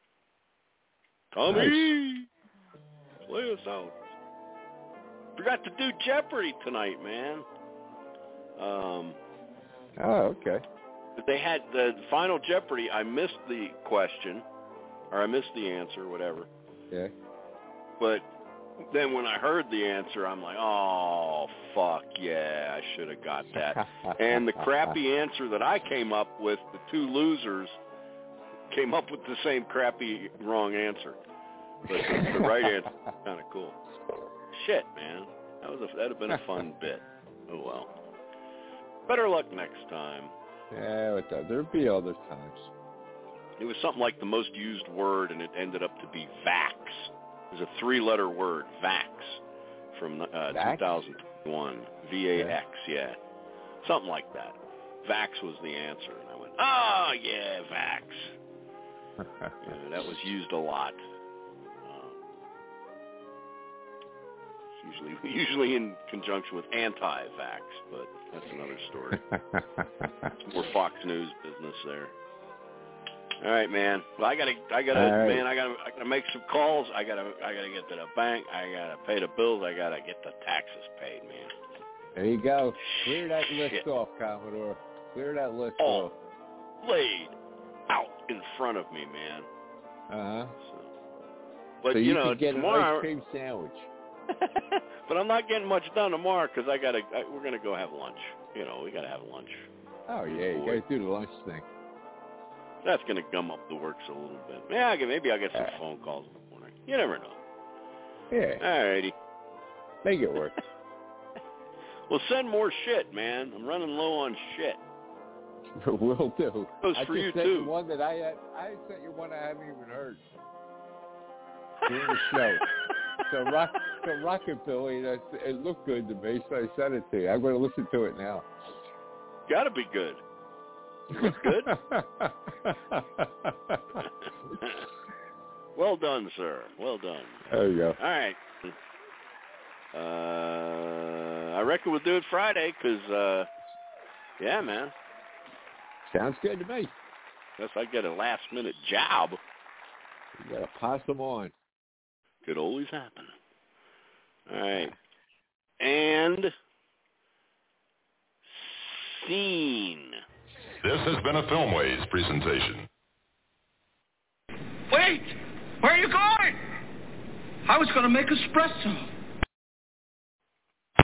Tommy, nice. Play us out. Forgot to do Jeopardy tonight, man. Um, oh, okay. They had the final Jeopardy. I missed the question, or I missed the answer, whatever. Yeah. But then when I heard the answer, I'm like, oh, fuck, yeah, I should have got that. And the crappy answer that I came up with, the two losers came up with the same crappy wrong answer. But the, the right answer was kind of cool. Shit, man. That was a, that'd have been a fun bit. Oh, well. Better luck next time. Yeah, it does. There'll be other times. It was something like the most used word, and it ended up to be vax. It was a three-letter word, vax, from uh, two thousand one. V A X, yeah. yeah. Something like that. Vax was the answer. And I went, oh, yeah, vax. Yeah, that was used a lot. Uh, usually, usually in conjunction with anti-vax, but that's another story. It's more Fox News business there. All right, man. Well, I gotta, I gotta, right. man, I gotta, I gotta make some calls. I gotta, I gotta get to the bank. I gotta pay the bills. I gotta get the taxes paid, man. There you go. Clear that list Shit. off, Commodore. Clear that list All off. laid out in front of me, man. Uh huh. So, but so you, you know, can get tomorrow, an ice cream sandwich. But I'm not getting much done tomorrow because I gotta, I, we're gonna go have lunch. You know, we gotta have lunch. Oh yeah, you gotta do the lunch thing. That's going to gum up the works a little bit. Yeah, I can, maybe I'll get some uh, phone calls in the morning. You never know. Yeah. All righty. Make it work. Well, send more shit, man. I'm running low on shit. Will do. Goes I for just you, sent too. You one that I had, I sent you one I haven't even heard during the show. So, rock, so Rockabilly, that's, it looked good to me, so I sent it to you. I'm going to listen to it now. Got to be good. That's good. Well done, sir. Well done. There you go. All right. Uh, I reckon we'll do it Friday because, uh, yeah, man. Sounds good to me. Unless I get a last-minute job. You got to pass them on. Could always happen. All right. And scene. This has been a Filmways presentation. Wait! Where are you going? I was going to make espresso.